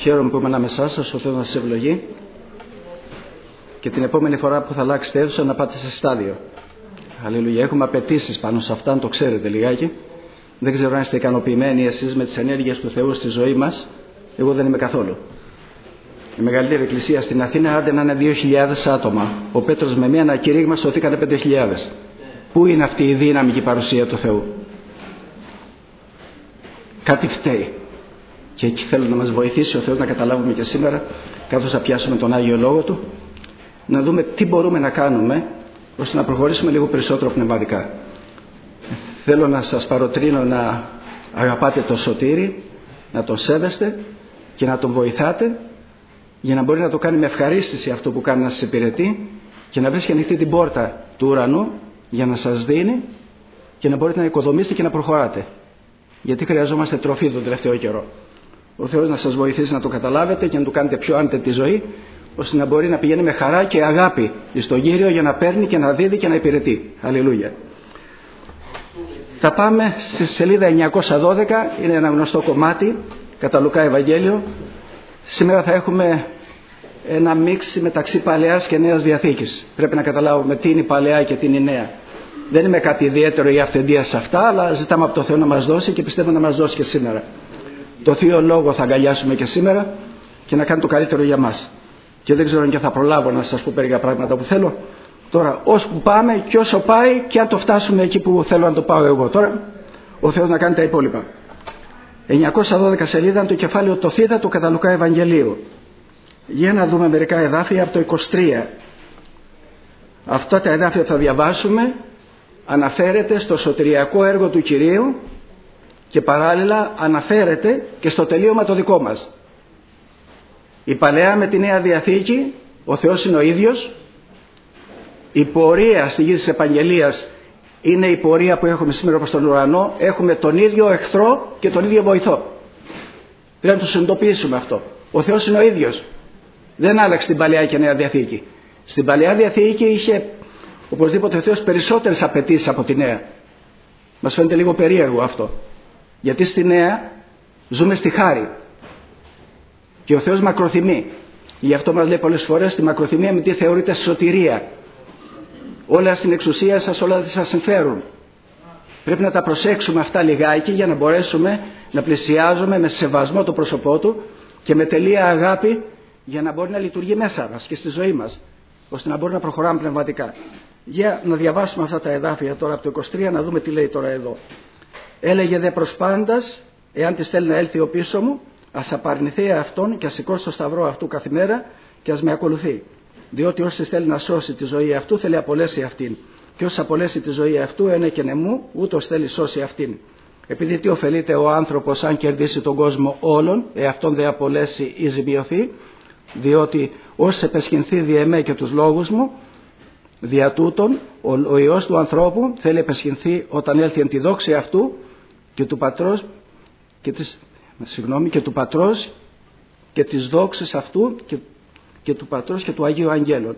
Χαίρομαι που είμαι ανάμεσά σας, ο Θεός να σας ευλογεί και την επόμενη φορά που θα αλλάξετε αίθουσα να πάτε σε στάδιο. Αλληλούια. Έχουμε απαιτήσεις πάνω σε αυτά, αν το ξέρετε λιγάκι. Δεν ξέρω αν είστε ικανοποιημένοι εσείς με τις ενέργειες του Θεού στη ζωή μας. Εγώ δεν είμαι καθόλου. Η μεγαλύτερη εκκλησία στην Αθήνα άντε να είναι 2.000 άτομα. Ο Πέτρος με μία ανακηρύγμα σωθήκανε 5.000. Πού είναι αυτή η δύναμη και η παρουσία του Θεού? Κάτι φταίει. Και εκεί θέλω να μας βοηθήσει ο Θεός να καταλάβουμε και σήμερα, καθώς θα πιάσουμε τον Άγιο Λόγο Του, να δούμε τι μπορούμε να κάνουμε ώστε να προχωρήσουμε λίγο περισσότερο πνευματικά. Θέλω να σας παροτρύνω να αγαπάτε τον Σωτήρη, να τον σέβεστε και να τον βοηθάτε για να μπορεί να το κάνει με ευχαρίστηση αυτό που κάνει, να σας υπηρετεί και να βρίσκει ανοιχτή την πόρτα του ουρανού για να σας δίνει και να μπορείτε να οικοδομήσετε και να προχωράτε. Γιατί χρειαζόμαστε τροφή τον τελευταίο καιρό. Ο Θεός να σας βοηθήσει να το καταλάβετε και να του κάνετε πιο άνετη τη ζωή, ώστε να μπορεί να πηγαίνει με χαρά και αγάπη στον Κύριο για να παίρνει και να δίδει και να υπηρετεί. Αλληλούια. Θα πάμε στη σελίδα 912, είναι ένα γνωστό κομμάτι κατά Λουκά Ευαγγέλιο. Σήμερα θα έχουμε ένα μίξ μεταξύ Παλαιάς και Νέας Διαθήκης. Πρέπει να καταλάβουμε τι είναι η Παλαιά και τι είναι η Νέα. Δεν είμαι κάτι ιδιαίτερο ή αυθεντία σε αυτά, αλλά ζητάμε από το Θεό να μας δώσει και πιστεύω να μας δώσει και σήμερα. Το Θείο Λόγο θα αγκαλιάσουμε και σήμερα και να κάνει το καλύτερο για μας. Και δεν ξέρω αν και θα προλάβω να σας πω περίπου πράγματα που θέλω. Τώρα, ώσπου πάμε και όσο πάει και αν το φτάσουμε εκεί που θέλω να το πάω εγώ. Τώρα, ο Θεός να κάνει τα υπόλοιπα. 912 σελίδα, το κεφάλαιο το Θήτα του κατά Λουκά Ευαγγελίου. Για να δούμε μερικά εδάφια από το 23. Αυτά τα εδάφια θα διαβάσουμε. Αναφέρεται στο σωτηριακό έργο του Κυρίου και παράλληλα αναφέρεται και στο τελείωμα το δικό μας. Η Παλαιά με τη Νέα Διαθήκη, ο Θεός είναι ο ίδιος. Η πορεία στη γη της Επαγγελίας είναι η πορεία που έχουμε σήμερα προς τον ουρανό. Έχουμε τον ίδιο εχθρό και τον ίδιο βοηθό. Πρέπει να το συνειδητοποιήσουμε αυτό. Ο Θεός είναι ο ίδιος. Δεν άλλαξε την Παλαιά και Νέα Διαθήκη. Στην Παλαιά Διαθήκη είχε οπωσδήποτε ο Θεός περισσότερες απαιτήσεις από τη Νέα. Μας φαίνεται λίγο περίεργο αυτό. Γιατί στη Νέα ζούμε στη χάρη. Και ο Θεός μακροθυμεί. Γι' αυτό μας λέει πολλές φορές τη μακροθυμία με τι θεωρείται σωτηρία. Όλα στην εξουσία σας, όλα δεν σας συμφέρουν. Πρέπει να τα προσέξουμε αυτά λιγάκι για να μπορέσουμε να πλησιάζουμε με σεβασμό το πρόσωπό Του και με τελεία αγάπη για να μπορεί να λειτουργεί μέσα μας και στη ζωή μας, ώστε να μπορεί να προχωράμε πνευματικά. Για να διαβάσουμε αυτά τα εδάφια τώρα από το 23, να δούμε τι λέει τώρα εδώ. Έλεγε δε προς πάντας, εάν της θέλει να έλθει ο πίσω μου, ας απαρνηθεί αυτόν και ας σηκώσει το σταυρό αυτού καθημέρα και ας με ακολουθεί. Διότι όσοι θέλει να σώσει τη ζωή αυτού, θέλει απολέσει αυτήν. Και όσοι απολέσει τη ζωή αυτού, ένεκαινε μου, ούτως θέλει σώσει αυτήν. Επειδή τι ωφελείται ο άνθρωπος αν κερδίσει τον κόσμο όλων, εαυτόν δε απολέσει ή ζημιωθεί, διότι όσοι επεσχυνθεί δι' εμέ και τους λόγους μου, δια τούτον ο Υιός του ανθρώπου θέλει επεσχυνθεί όταν έλθει εν τη δόξη αυτού και του Πατρός και του Πατρός και της δόξης αυτού και του Πατρός και του Αγίου Αγγέλων.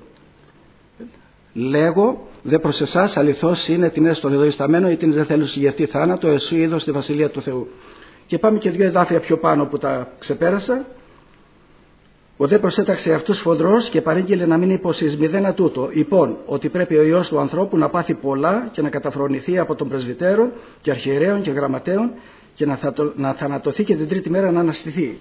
Λέγω δε προς εσάς αληθώς είναι την έστω εδώ ισταμένο ή την δεν θέλω συγγευτεί θάνατο εσού είδος στη Βασιλεία του Θεού. Και πάμε και δύο εδάφια πιο πάνω που τα ξεπέρασα. Ο δε προσέταξε αυτούς φοδρός και παρήγγειλε να μην υποσυσμηδένα τούτο. Λοιπόν, ότι πρέπει ο Υιός του ανθρώπου να πάθει πολλά και να καταφρονηθεί από τον πρεσβυτέρων και αρχιερέων και γραμματέων και να θανατωθεί και την τρίτη μέρα να αναστηθεί.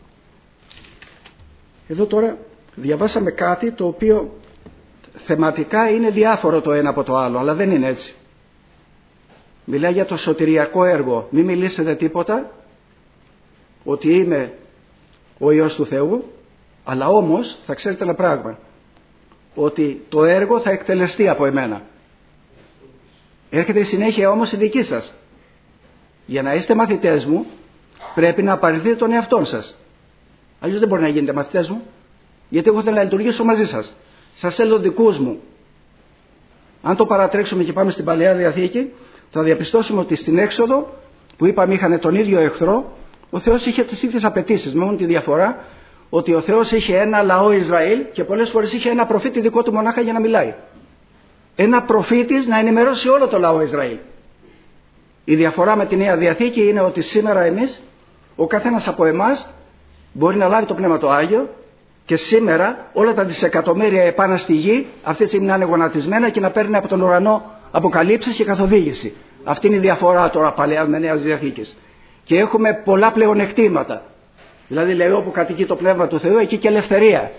Εδώ τώρα διαβάσαμε κάτι το οποίο θεματικά είναι διάφορο το ένα από το άλλο, αλλά δεν είναι έτσι. Μιλάει για το σωτηριακό έργο. Μην μιλήσετε τίποτα ότι είμαι ο Υιός του Θεού, αλλά όμως θα ξέρετε ένα πράγμα, ότι το έργο θα εκτελεστεί από εμένα. Έρχεται η συνέχεια όμως η δική σας. Για να είστε μαθητές μου πρέπει να απαρνηθείτε τον εαυτόν σας. Αλλιώς δεν μπορεί να γίνετε μαθητές μου, γιατί εγώ θέλω να λειτουργήσω μαζί σας. Σας θέλω δικούς μου. Αν το παρατρέξουμε και πάμε στην Παλαιά Διαθήκη, θα διαπιστώσουμε ότι στην Έξοδο που είπαμε είχαν τον ίδιο εχθρό, ο Θεός είχε τις ίδιες απαιτήσεις, με μόνο τη διαφορά ότι ο Θεός είχε ένα λαό Ισραήλ και πολλές φορές είχε ένα προφήτη δικό του μονάχα για να μιλάει. Ένα προφήτης να ενημερώσει όλο το λαό Ισραήλ. Η διαφορά με τη Νέα Διαθήκη είναι ότι σήμερα εμείς, ο καθένας από εμάς, μπορεί να λάβει το Πνεύμα το Άγιο και σήμερα όλα τα δισεκατομμύρια επάνω στη γη αυτή τη στιγμή να είναι γονατισμένα και να παίρνει από τον ουρανό αποκαλύψεις και καθοδήγηση. Αυτή είναι η διαφορά τώρα Παλαιάς με Νέας Διαθήκης. Και έχουμε πολλά πλεονεκτήματα. Δηλαδή λέει όπου κατοικεί το Πνεύμα του Θεού εκεί και ελευθερία.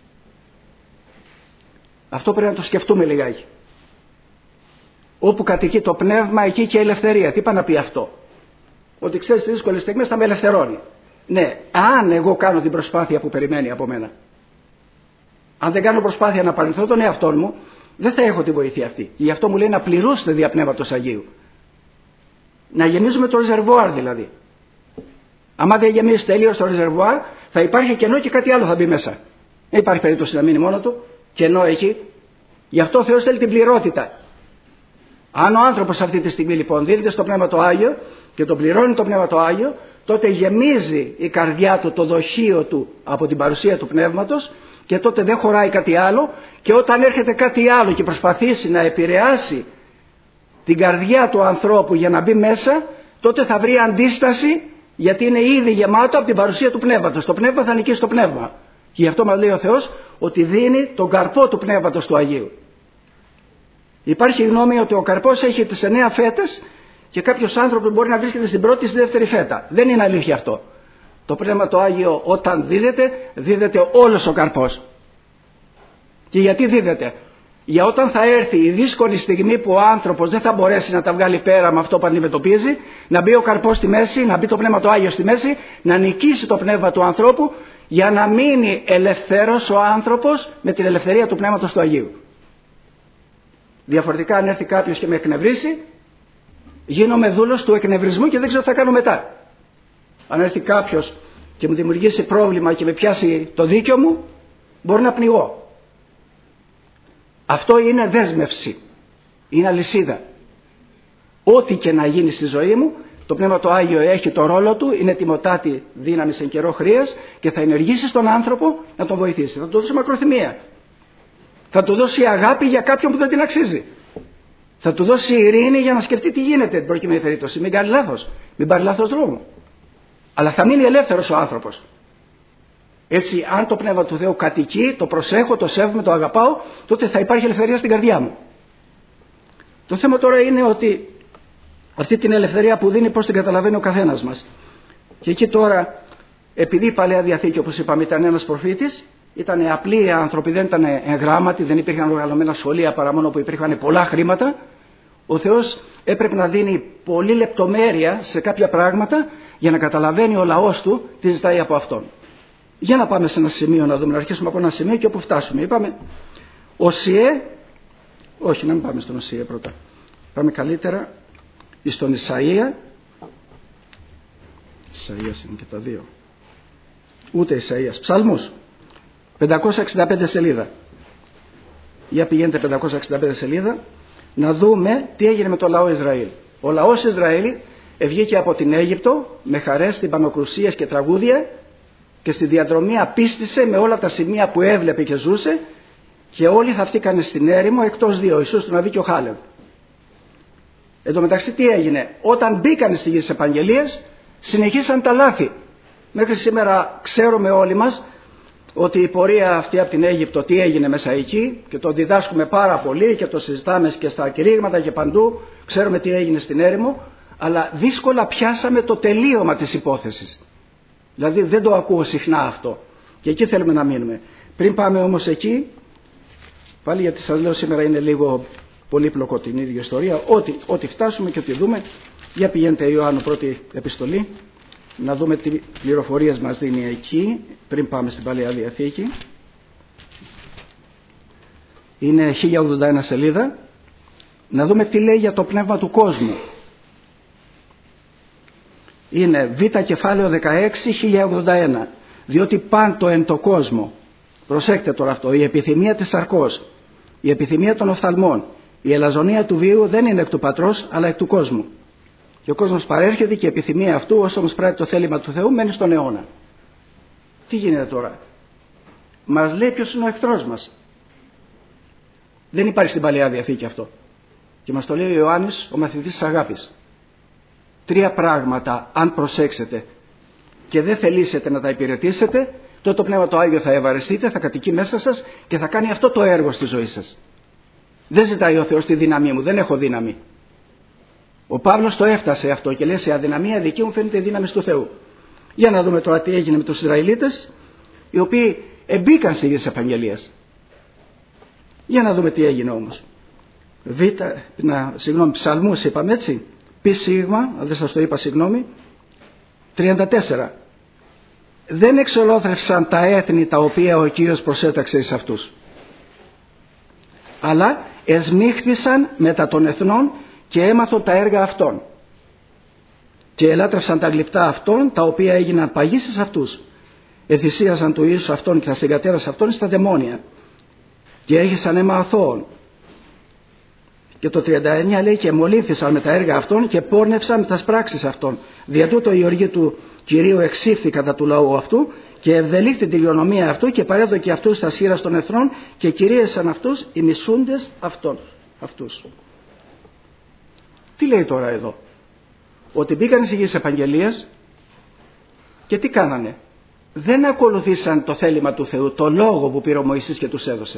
Αυτό πρέπει να το σκεφτούμε λιγάκι. Όπου κατοικεί το Πνεύμα εκεί και ελευθερία. Τι πάει να πει αυτό? Ότι ξέρεις τις δύσκολες στιγμές θα με ελευθερώνει. Ναι, αν εγώ κάνω την προσπάθεια που περιμένει από μένα. Αν δεν κάνω προσπάθεια να παρνηθώ τον εαυτό μου, δεν θα έχω τη βοήθεια αυτή. Γι' αυτό μου λέει να πληρώσετε δια Πνεύματος Αγίου. Να γεμίζουμε το ρεζερβουάρ δηλαδή. Άμα δεν γεμίσει τελείως το ρεζερβουάρ, θα υπάρχει κενό και κάτι άλλο θα μπει μέσα. Δεν υπάρχει περίπτωση να μείνει μόνο του. Κενό έχει. Γι' αυτό ο Θεός θέλει την πληρότητα. Αν ο άνθρωπος αυτή τη στιγμή λοιπόν δίνεται στο Πνεύμα το Άγιο και τον πληρώνει το Πνεύμα το Άγιο, τότε γεμίζει η καρδιά του, το δοχείο του από την παρουσία του Πνεύματος και τότε δεν χωράει κάτι άλλο, και όταν έρχεται κάτι άλλο και προσπαθήσει να επηρεάσει την καρδιά του ανθρώπου για να μπει μέσα, τότε θα βρει αντίσταση, γιατί είναι ήδη γεμάτο από την παρουσία του Πνεύματος. Το Πνεύμα θα νικήσει το Πνεύμα. Και γι' αυτό μας λέει ο Θεός ότι δίνει τον καρπό του Πνεύματος του Αγίου. Υπάρχει γνώμη ότι ο καρπός έχει τις 9 φέτες και κάποιος άνθρωπος μπορεί να βρίσκεται στην πρώτη ή στη δεύτερη φέτα. Δεν είναι αλήθεια αυτό. Το Πνεύμα το Άγιο όταν δίδεται όλος ο καρπός. Και γιατί δίδεται? Για όταν θα έρθει η δύσκολη στιγμή που ο άνθρωπος δεν θα μπορέσει να τα βγάλει πέρα με αυτό που αντιμετωπίζει, να μπει ο καρπός στη μέση, να μπει το Πνεύμα το Άγιο στη μέση, να νικήσει το πνεύμα του ανθρώπου, για να μείνει ελευθέρος ο άνθρωπος με την ελευθερία του Πνεύματος του Αγίου. Διαφορετικά αν έρθει κάποιος και με εκνευρίσει, γίνομαι δούλος του εκνευρισμού και δεν ξέρω τι θα κάνω μετά. Αν έρθει κάποιος και μου δημιουργήσει πρόβλημα και με πιάσει το δίκιο μου, μπορεί να πνιγώ. Αυτό είναι δέσμευση, είναι αλυσίδα. Ό,τι και να γίνει στη ζωή μου, το Πνεύμα το Άγιο έχει το ρόλο του, είναι τιμωτάτη δύναμη σε καιρό χρείας και θα ενεργήσει στον άνθρωπο να τον βοηθήσει. Θα του δώσει μακροθυμία. Θα του δώσει αγάπη για κάποιον που δεν την αξίζει. Θα του δώσει ειρήνη για να σκεφτεί τι γίνεται την προκειμένη περίπτωση. Μην κάνει λάθος, μην πάρει λάθος δρόμο. Αλλά θα μείνει ελεύθερος ο άνθρωπος. Έτσι, αν το Πνεύμα του Θεού κατοικεί, το προσέχω, το σέβομαι, το αγαπάω, τότε θα υπάρχει ελευθερία στην καρδιά μου. Το θέμα τώρα είναι ότι αυτή την ελευθερία που δίνει, πώς την καταλαβαίνει ο καθένας μας. Και εκεί τώρα, επειδή η Παλαιά Διαθήκη, όπως είπαμε, ήταν ένας προφήτης, ήταν απλοί άνθρωποι, δεν ήταν εγγράμματοι, δεν υπήρχαν οργανωμένα σχολεία παρά μόνο που υπήρχαν πολλά χρήματα, ο Θεός έπρεπε να δίνει πολλή λεπτομέρεια σε κάποια πράγματα για να καταλαβαίνει ο λαός του τι ζητάει από αυτόν. Για να πάμε σε ένα σημείο να δούμε, να αρχίσουμε από ένα σημείο και όπου φτάσουμε. Είπαμε, Οσιέ, όχι να μην πάμε στον Οσιέ πρώτα, πάμε καλύτερα στον Ισαΐα. Ισαΐας είναι και τα δύο, ούτε Ισαΐας, Ψαλμούς, 565 σελίδα. Για πηγαίνετε 565 σελίδα να δούμε τι έγινε με το λαό Ισραήλ. Ο λαός Ισραήλ βγήκε από την Αίγυπτο με χαρές, τυμπανοκρουσίες και τραγούδια και στη διαδρομή απίστησε με όλα τα σημεία που έβλεπε και ζούσε, και όλοι θαυτήκανε στην έρημο εκτός δύο, Ιησούς του Ναβί και ο Χάλευ. Εν τω μεταξύ τι έγινε? Όταν μπήκαν στη γη της επαγγελίας συνεχίσαν τα λάθη. Μέχρι σήμερα ξέρουμε όλοι μας ότι η πορεία αυτή από την Αίγυπτο τι έγινε μέσα εκεί, και το διδάσκουμε πάρα πολύ και το συζητάμε και στα κηρύγματα και παντού. Ξέρουμε τι έγινε στην έρημο, αλλά δύσκολα πιάσαμε το τελείωμα της υπόθεσης. Δηλαδή δεν το ακούω συχνά αυτό, και εκεί θέλουμε να μείνουμε. Πριν πάμε όμως εκεί, πάλι γιατί σας λέω σήμερα είναι λίγο πολύπλοκο την ίδια ιστορία, ό,τι φτάσουμε και ό,τι δούμε. Για πηγαίνετε Ιωάννου πρώτη επιστολή, να δούμε τι πληροφορίες μας δίνει εκεί, πριν πάμε στην Παλαιά Διαθήκη. Είναι 1081 σελίδα. Να δούμε τι λέει για το πνεύμα του κόσμου. Είναι Β κεφάλαιο 16, 1081. Διότι πάντο εν το κόσμο, προσέξτε τώρα αυτό, η επιθυμία της σαρκός, η επιθυμία των οφθαλμών, η ελαζονία του βίου δεν είναι εκ του πατρός αλλά εκ του κόσμου. Και ο κόσμος παρέρχεται και η επιθυμία αυτού, όσο όμως πράττει το θέλημα του Θεού, μένει στον αιώνα. Τι γίνεται τώρα? Μας λέει ποιος είναι ο εχθρός μας. Δεν υπάρχει στην Παλαιά Διαθήκη αυτό. Και μας το λέει ο Ιωάννης, ο μαθητής της αγάπης. 3 πράγματα, αν προσέξετε, και δεν θελήσετε να τα υπηρετήσετε, τότε το Πνεύμα το Άγιο θα ευαρεστείτε, θα κατοικεί μέσα σας και θα κάνει αυτό το έργο στη ζωή σας. Δεν ζητάει ο Θεός τη δύναμή μου, δεν έχω δύναμη. Ο Παύλος το έφτασε αυτό και λέει: σε αδυναμία δική μου φαίνεται η δύναμη του Θεού. Για να δούμε τώρα τι έγινε με τους Ισραηλίτες, οι οποίοι εμπήκαν στη γη της Επαγγελίας. Για να δούμε τι έγινε όμως. Ψαλμούς είπαμε έτσι. Π σίγμα, δεν σας το είπα, συγγνώμη. 34. Δεν εξολόθρευσαν τα έθνη τα οποία ο Κύριος προσέταξε εις αυτούς, αλλά εσμίχθησαν μετά των εθνών και έμαθαν τα έργα αυτών και ελάτρευσαν τα γλυπτά αυτών τα οποία έγιναν παγίσεις αυτούς. Εθυσίασαν του Ιησού αυτών και τα συγκατέρας αυτών στα δαιμόνια και έχησαν αίμα αθώων. Και το 39 λέει: και μολύνθησαν με τα έργα αυτών και πόρνευσαν με τας πράξεις αυτών. Δια τούτο η οργή του Κυρίου εξήφθη κατά του λαού αυτού και ευδελήφθη τη λιονομία αυτού και παρέδωκε αυτούς στα σφύρας των εθνών και κυρίεσαν αυτούς οι μισούντες αυτούς. Τι λέει τώρα εδώ? Ότι μπήκαν στη γη της Επαγγελίας και τι κάνανε? Δεν ακολουθήσαν το θέλημα του Θεού, το λόγο που πήρε ο Μωυσής και τους έδωσε.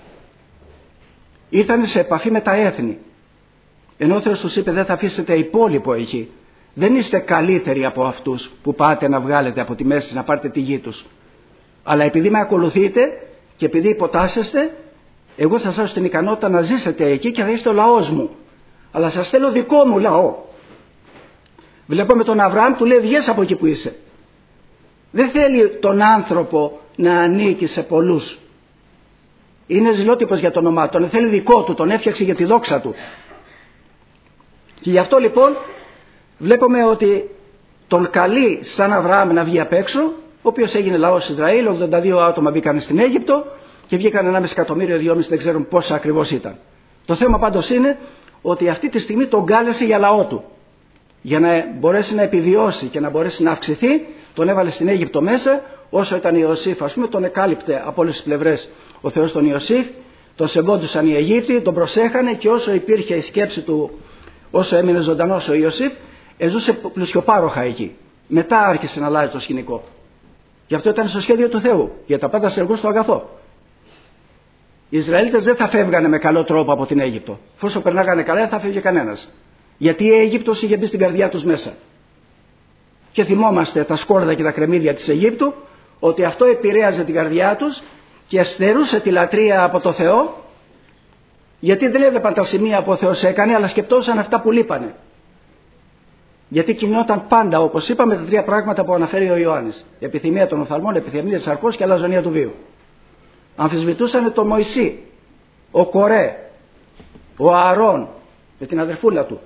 Ήρθαν σε επαφή με τα έθνη. Ενώ ο Θεός τους είπε: δεν θα αφήσετε υπόλοιπο εκεί. Δεν είστε καλύτεροι από αυτούς που πάτε να βγάλετε από τη μέση, να πάρετε τη γη τους. Αλλά επειδή με ακολουθείτε και επειδή υποτάσσεστε, εγώ θα σας δώσω την ικανότητα να ζήσετε εκεί και θα είστε ο λαός μου. Αλλά σας θέλω δικό μου λαό. Βλέπουμε τον Αβραάμ, του λέει: βγες από εκεί που είσαι. Δεν θέλει τον άνθρωπο να ανήκει σε πολλούς. Είναι ζηλότυπος για το όνομά του, τον θέλει δικό του, τον έφτιαξε για τη δόξα του. Και γι' αυτό λοιπόν βλέπουμε ότι τον καλεί σαν Αβραάμ να βγει απ' έξω, ο οποίος έγινε λαός Ισραήλ. 82 άτομα μπήκαν στην Αίγυπτο και βγήκαν 1,5 εκατομμύριο, 2,5, δεν ξέρουν πόσα ακριβώς ήταν. Το θέμα πάντως είναι ότι αυτή τη στιγμή τον κάλεσε για λαό του. Για να μπορέσει να επιβιώσει και να μπορέσει να αυξηθεί, τον έβαλε στην Αίγυπτο μέσα. Όσο ήταν Ιωσήφ, ας πούμε, τον εκάλυπτε από όλες τις πλευρές ο Θεός τον Ιωσήφ, τον σεβόντουσαν οι Αιγύπτιοι, τον προσέχανε και όσο υπήρχε η σκέψη του, όσο έμεινε ζωντανός ο Ιωσήφ, ζούσε πλουσιοπάροχα εκεί. Μετά άρχισε να αλλάζει το σκηνικό. Γι' αυτό ήταν στο σχέδιο του Θεού, για τα πάντα σε εργούς στο αγαθό. Οι Ισραήλιτες δεν θα φεύγανε με καλό τρόπο από την Αίγυπτο. Εφόσον περνάγανε καλά, δεν θα φεύγε κανένας. Γιατί η Αίγυπτος είχε μπει στην καρδιά τους μέσα. Και θυμόμαστε τα σκόρδα και τα κρεμμύδια της Αιγύπτου, ότι αυτό επηρέαζε την καρδιά τους και στερούσε τη λατρεία από το Θεό, γιατί δεν έβλεπαν τα σημεία που ο Θεός έκανε, αλλά σκεπτόσαν αυτά που λείπανε. Γιατί κινιόταν πάντα, όπως είπαμε, τα τρία πράγματα που αναφέρει ο Ιωάννης: επιθυμία των οφθαλμών, επιθυμία της αρκός και αλαζονία του βίου. Αμφισβητούσαν τον Μωυσή, ο Κορέ, ο Ααρών με την αδερφούλα του.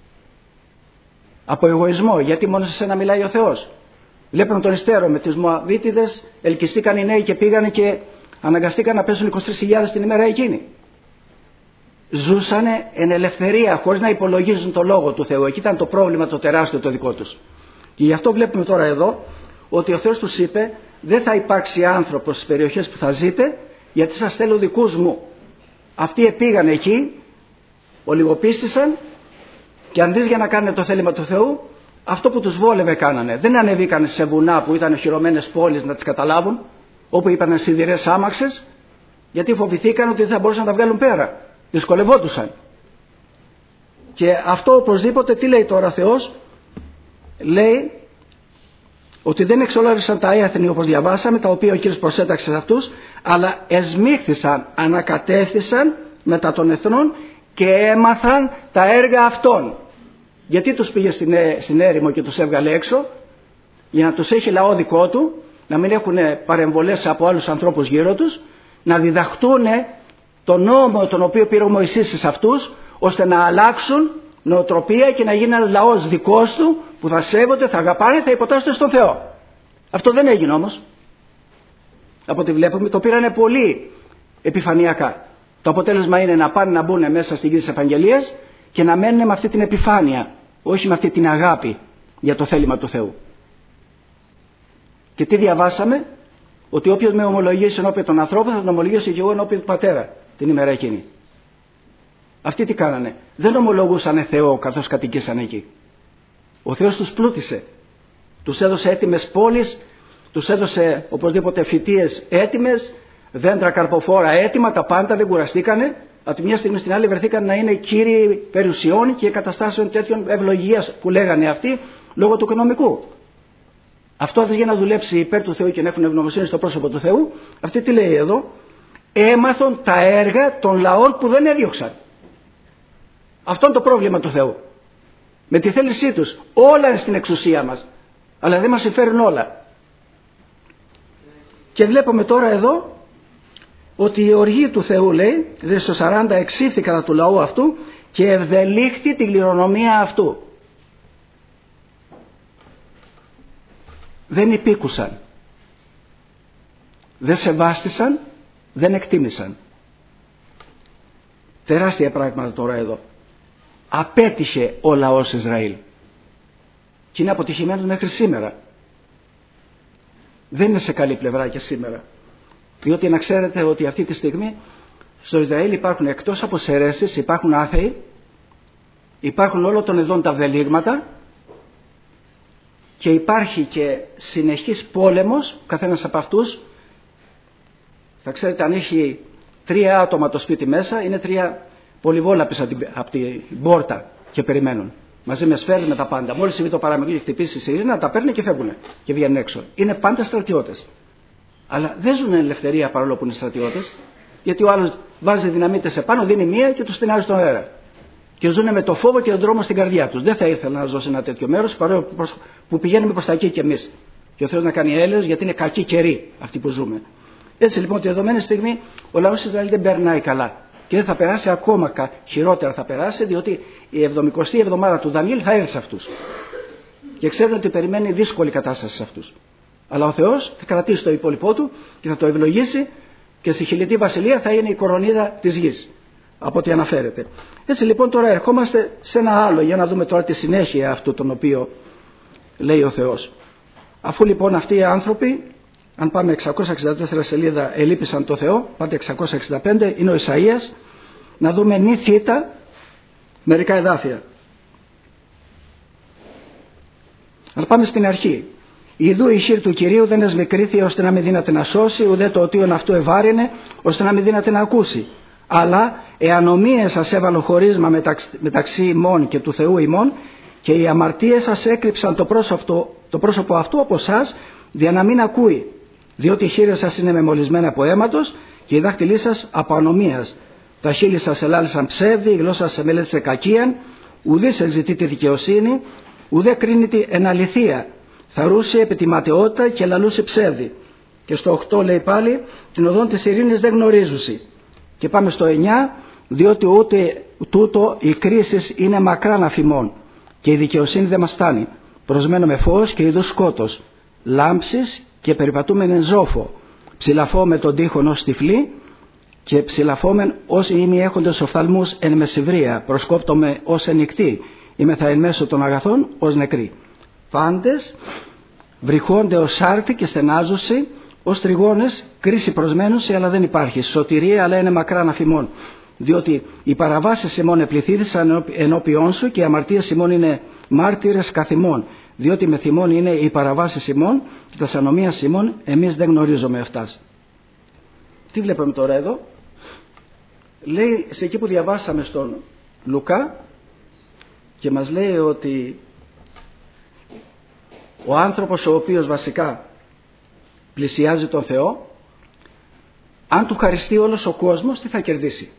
Από εγωισμό, γιατί μόνο σε σένα μιλάει ο Θεός. Βλέπουμε τον Ιστέρο με τις Μωαβίτιδες, ελκυστήκαν οι νέοι και πήγανε και αναγκαστήκαν να πέσουν 23.000 την ημέρα εκείνη. Ζούσανε εν ελευθερία, χωρίς να υπολογίζουν το λόγο του Θεού. Εκεί ήταν το πρόβλημα το τεράστιο το δικό τους. Και γι' αυτό βλέπουμε τώρα εδώ ότι ο Θεός τους είπε: δεν θα υπάρξει άνθρωπος στις περιοχές που θα ζείτε, γιατί σας θέλω δικούς μου. Αυτοί επήγαν εκεί, ολιγοπίστησαν, και αν δεις για να κάνουν το θέλημα του Θεού, αυτό που τους βόλευε κάνανε. Δεν ανεβήκαν σε βουνά που ήταν οχυρωμένες πόλεις να τις καταλάβουν, όπου είπαν σιδηρές άμαξες, γιατί φοβηθήκαν ότι δεν θα μπορούσαν να τα βγάλουν πέρα. Δυσκολευόντουσαν. Και αυτό οπωσδήποτε τι λέει τώρα Θεός? Λέει ότι δεν εξολόγησαν τα έθνη όπως διαβάσαμε, τα οποία ο Κύριος προσέταξε σε αυτούς, αλλά εσμίχθησαν, ανακατεύθησαν μετά των εθνών και έμαθαν τα έργα αυτών. Γιατί τους πήγε στην έρημο και τους έβγαλε έξω? Για να τους έχει λαό δικό του, να μην έχουν παρεμβολές από άλλους ανθρώπους γύρω τους, να διδαχτούν τον νόμο τον οποίο πήρε ο Μωυσής σε αυτούς, ώστε να αλλάξουν νοοτροπία και να γίνει ένα λαός δικός του που θα σέβονται, θα αγαπάνε, θα υποτάσσονται στον Θεό. Αυτό δεν έγινε όμως. Από ό,τι βλέπουμε το πήρανε πολύ επιφανειακά. Το αποτέλεσμα είναι να πάνε να μπουν μέσα στη γη της Επαγγελίας και να μένουν με αυτή την επιφάνεια, όχι με αυτή την αγάπη για το θέλημα του Θεού. Και τι διαβάσαμε? Ότι όποιος με ομολογήσει ενώπιον των ανθρώπων, θα τον ομολογήσει και εγώ ενώπιον του Πατέρα την ημέρα εκείνη. Αυτοί τι κάνανε? Δεν ομολογούσανε Θεό καθώς κατοικήσανε εκεί. Ο Θεός τους πλούτησε. Τους έδωσε έτοιμες πόλεις, τους έδωσε οπωσδήποτε φυτίες έτοιμες, δέντρα καρποφόρα έτοιμα, τα πάντα, δεν κουραστήκανε. Από τη μια στιγμή στην άλλη βρεθήκαν να είναι κύριοι περιουσιών και καταστάσεων τέτοιων ευλογίας που λέγανε αυτοί λόγω του οικονομικού. Αυτό για να δουλέψει υπέρ του Θεού και να έχουν ευγνωμοσύνη στο πρόσωπο του Θεού, αυτή τι λέει εδώ? Έμαθαν τα έργα των λαών που δεν έδιωξαν. Αυτό είναι το πρόβλημα του Θεού. Με τη θέλησή τους, όλα είναι στην εξουσία μας, αλλά δεν μας συμφέρουν όλα. Και βλέπουμε τώρα εδώ ότι η οργή του Θεού, λέει, δε στο 40 εξήφθη κατά του λαού αυτού και ευδελίχθη την κληρονομία αυτού. Δεν υπήκουσαν, δεν σεβάστησαν, δεν εκτίμησαν. Τεράστια πράγματα τώρα εδώ. Απέτυχε ο λαός Ισραήλ και είναι αποτυχημένος μέχρι σήμερα. Δεν είναι σε καλή πλευρά και σήμερα, διότι να ξέρετε ότι αυτή τη στιγμή στο Ισραήλ υπάρχουν, εκτός από σαιρέσεις, υπάρχουν άθεοι, υπάρχουν όλων των ειδών τα βδελίγματα και υπάρχει και συνεχής πόλεμος. Καθένας από αυτούς, θα ξέρετε, αν έχει 3 άτομα το σπίτι μέσα, είναι 3 πολυβόλα πίσω από την πόρτα και περιμένουν. Μαζί με σφαίρες, με τα πάντα. Μόλις συμβεί το παραμικρό και χτυπήσει η σιρήνα, τα παίρνουν και φεύγουν και βγαίνουν έξω. Είναι πάντα στρατιώτες. Αλλά δεν ζουν ελευθερία παρόλο που είναι στρατιώτες, γιατί ο άλλος βάζει δυναμίτες επάνω, δίνει μία και τους στενάζει στον αέρα. Και ζουν με το φόβο και τον τρόμο στην καρδιά τους. Δεν θα ήθελα να ζω σε ένα τέτοιο μέρος, παρόλο που πηγαίνουμε προς τα εκεί κι εμείς. Και ο Θεός να κάνει έλεος, γιατί είναι κακή καιρή αυτή που ζούμε. Έτσι λοιπόν, τη δεδομένη στιγμή ο λαός Ισραήλ δεν περνάει καλά. Και δεν θα περάσει ακόμα χειρότερα, θα περάσει, διότι η 70η εβδομάδα του Δανιήλ θα έρθει σε αυτούς. Και ξέρουν ότι περιμένει δύσκολη κατάσταση σε αυτούς. Αλλά ο Θεός θα κρατήσει το υπόλοιπό του και θα το ευλογήσει και στη χιλιετή βασιλεία θα είναι η κορονίδα της γης, από ό,τι αναφέρεται. Έτσι λοιπόν τώρα ερχόμαστε σε ένα άλλο, για να δούμε τώρα τη συνέχεια αυτού τον οποίο λέει ο Θεός. Αφού λοιπόν αυτοί οι άνθρωποι, αν πάμε 664 σελίδα, ελείπησαν το Θεό, πάτε 665, είναι ο Ισαΐας, να δούμε νη θήτα, μερικά εδάφια. Αλλά πάμε στην αρχή. Ιδού η χείρ του Κυρίου δεν εσμικρήθη ώστε να μην δύναται να σώσει, ουδέ το οτίον αυτού ευάρινε ώστε να μην δύναται να ακούσει. Αλλά εάν ομοίες σας έβαλε χωρίσμα μεταξύ ημών και του Θεού ημών, και οι αμαρτίες σας έκρυψαν το πρόσωπο αυτού από εσάς, για να μην ακούει. Διότι οι χείλες σας είναι μεμολισμένα από αίματος και οι δάχτυλοί σας από ανομίας. Τα χείλη σας ελάλησαν ψεύδι, η γλώσσα σας εμελέτησε κακίαν, ουδής εξητεί τη δικαιοσύνη, ουδέ κρίνητη εν αληθεία. Θαρούσε επί τη ματαιότητα και λαλούσε ψεύδι. Και στο 8 λέει πάλι, την οδόν της ειρήνης δεν γνωρίζουσι. Και πάμε στο 9, διότι ούτε τούτο η κρίση είναι μακράν αφημών και η δικαιοσύνη δεν μας φτάνει. Προσμένο με φως και είδους σκότος, λάμψης και περιπατούμεν εν ζόφο, ψηλαφώ τον τείχον ως τυφλή και ψηλαφόμεν ως ημι έχοντες οφθαλμούς εν μεσηβρία, προσκόπτομαι ως ενικτή, είμαι θα εν μέσω των αγαθών ως νεκροί. Πάντες βρυχόνται ως άρτη και στενάζουσι, ως τριγώνες κρίση προσμένουσι, αλλά δεν υπάρχει σωτηρία, αλλά είναι μακράν αφημών. Διότι οι παραβάσεις ημών επληθύθησαν ενώπιόν σου και οι αμαρτίες ημών είναι μάρτυρες καθημών. Διότι με θυμών είναι οι παραβάσεις ημών και τα ανομίας ημών, εμείς δεν γνωρίζουμε αυτάς. Τι βλέπουμε τώρα εδώ? Λέει σε εκεί που διαβάσαμε στον Λουκά και μας λέει ότι ο άνθρωπος ο οποίος βασικά πλησιάζει τον Θεό, αν του χαριστεί όλος ο κόσμος, τι θα κερδίσει?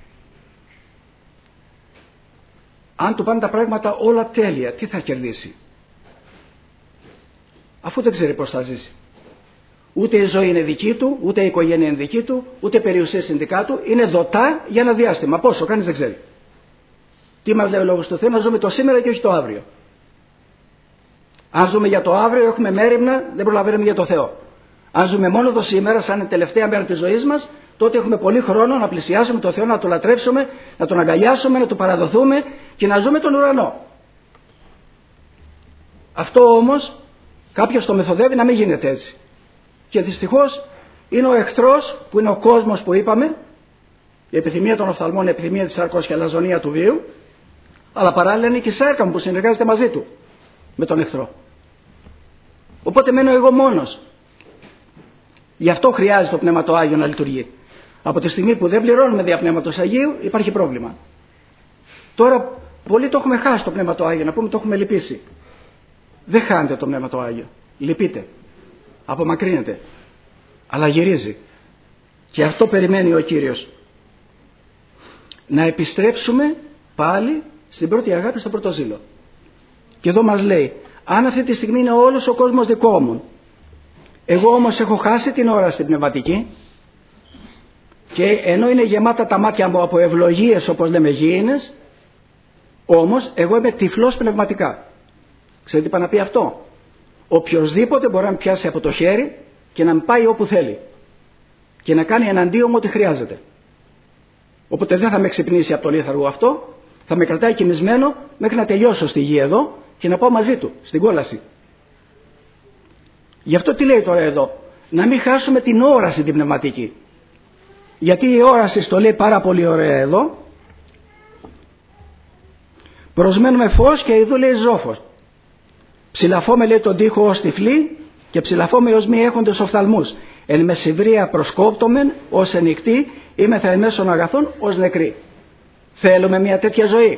Αν του πάνε τα πράγματα όλα τέλεια, τι θα κερδίσει? Αφού δεν ξέρει πώς θα ζήσει. Ούτε η ζωή είναι δική του, ούτε η οικογένεια είναι δική του, ούτε η περιουσία είναι δικά του, είναι δοτά για ένα διάστημα. Πόσο, κανείς δεν ξέρει. Τι μας λέει ο Λόγος του Θεού? Να ζούμε το σήμερα και όχι το αύριο. Αν ζούμε για το αύριο, έχουμε μέριμνα, δεν προλαβαίνουμε για το Θεό. Αν ζούμε μόνο το σήμερα, σαν την τελευταία μέρα της ζωής μας, τότε έχουμε πολύ χρόνο να πλησιάσουμε το Θεό, να το λατρεύσουμε, να τον αγκαλιάσουμε, να του παραδοθούμε και να ζούμε τον ουρανό. Αυτό όμως κάποιος το μεθοδεύει να μην γίνεται έτσι. Και δυστυχώς είναι ο εχθρός που είναι ο κόσμος που είπαμε, η επιθυμία των οφθαλμών, η επιθυμία της σάρκος και η αλαζονία του βίου, αλλά παράλληλα είναι και η σάρκα μου που συνεργάζεται μαζί του με τον εχθρό. Οπότε μένω εγώ μόνος. Γι' αυτό χρειάζεται το Πνεύμα το Άγιο να λειτουργεί. Από τη στιγμή που δεν πληρώνουμε δια Πνεύματος Αγίου υπάρχει πρόβλημα. Τώρα πολλοί το έχουμε χάσει το Πνεύμα το Άγιο, να πούμε το έχουμε λυπήσει. Δεν χάνεται το Πνεύμα το Άγιο. Λυπείται. Απομακρύνεται. Αλλά γυρίζει. Και αυτό περιμένει ο Κύριος. Να επιστρέψουμε πάλι στην πρώτη αγάπη, στο πρώτο ζήλο. Και εδώ μας λέει, αν αυτή τη στιγμή είναι όλος ο κόσμος δικό μου, εγώ όμως έχω χάσει την ώρα στην πνευματική, και ενώ είναι γεμάτα τα μάτια μου από ευλογίες, όπως λέμε γήινες, όμως εγώ είμαι τυφλός πνευματικά. Ξέρετε τι πάει να πει αυτό? Οποιοσδήποτε μπορεί να με πιάσει από το χέρι και να με πάει όπου θέλει και να κάνει εναντίον μου ό,τι χρειάζεται. Οπότε δεν θα με ξυπνήσει από το λίθαργο αυτό, θα με κρατάει κοιμισμένο μέχρι να τελειώσω στη γη εδώ και να πάω μαζί του στην κόλαση. Γι' αυτό τι λέει τώρα εδώ? Να μην χάσουμε την όραση την πνευματική. Γιατί η όραση το λέει πάρα πολύ ωραία εδώ. Προσμένουμε φως και ειδού λέει ζώφος. Ψηλαφώμε λέει τον τοίχο ως τυφλοί και ψηλαφώμε ως μη έχοντες οφθαλμούς. Εν μεσηβρία προσκόπτομεν ως ενικτή είμεθα εν μέσων αγαθών ως νεκροί. Θέλουμε μια τέτοια ζωή?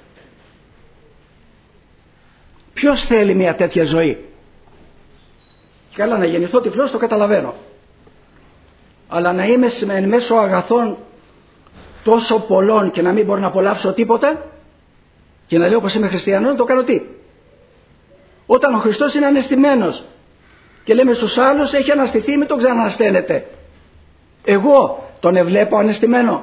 Ποιος θέλει μια τέτοια ζωή? Καλά, να γεννηθώ τυφλός το καταλαβαίνω. Αλλά να είμαι εν μέσω αγαθών τόσο πολλών και να μην μπορώ να απολαύσω τίποτα και να λέω πως είμαι χριστιανός, το κάνω τι? Όταν ο Χριστός είναι αναισθημένος και λέμε στους άλλους έχει αναστηθεί, μην τον ξανασταίνετε. Εγώ τον ευλέπω αναισθημένο?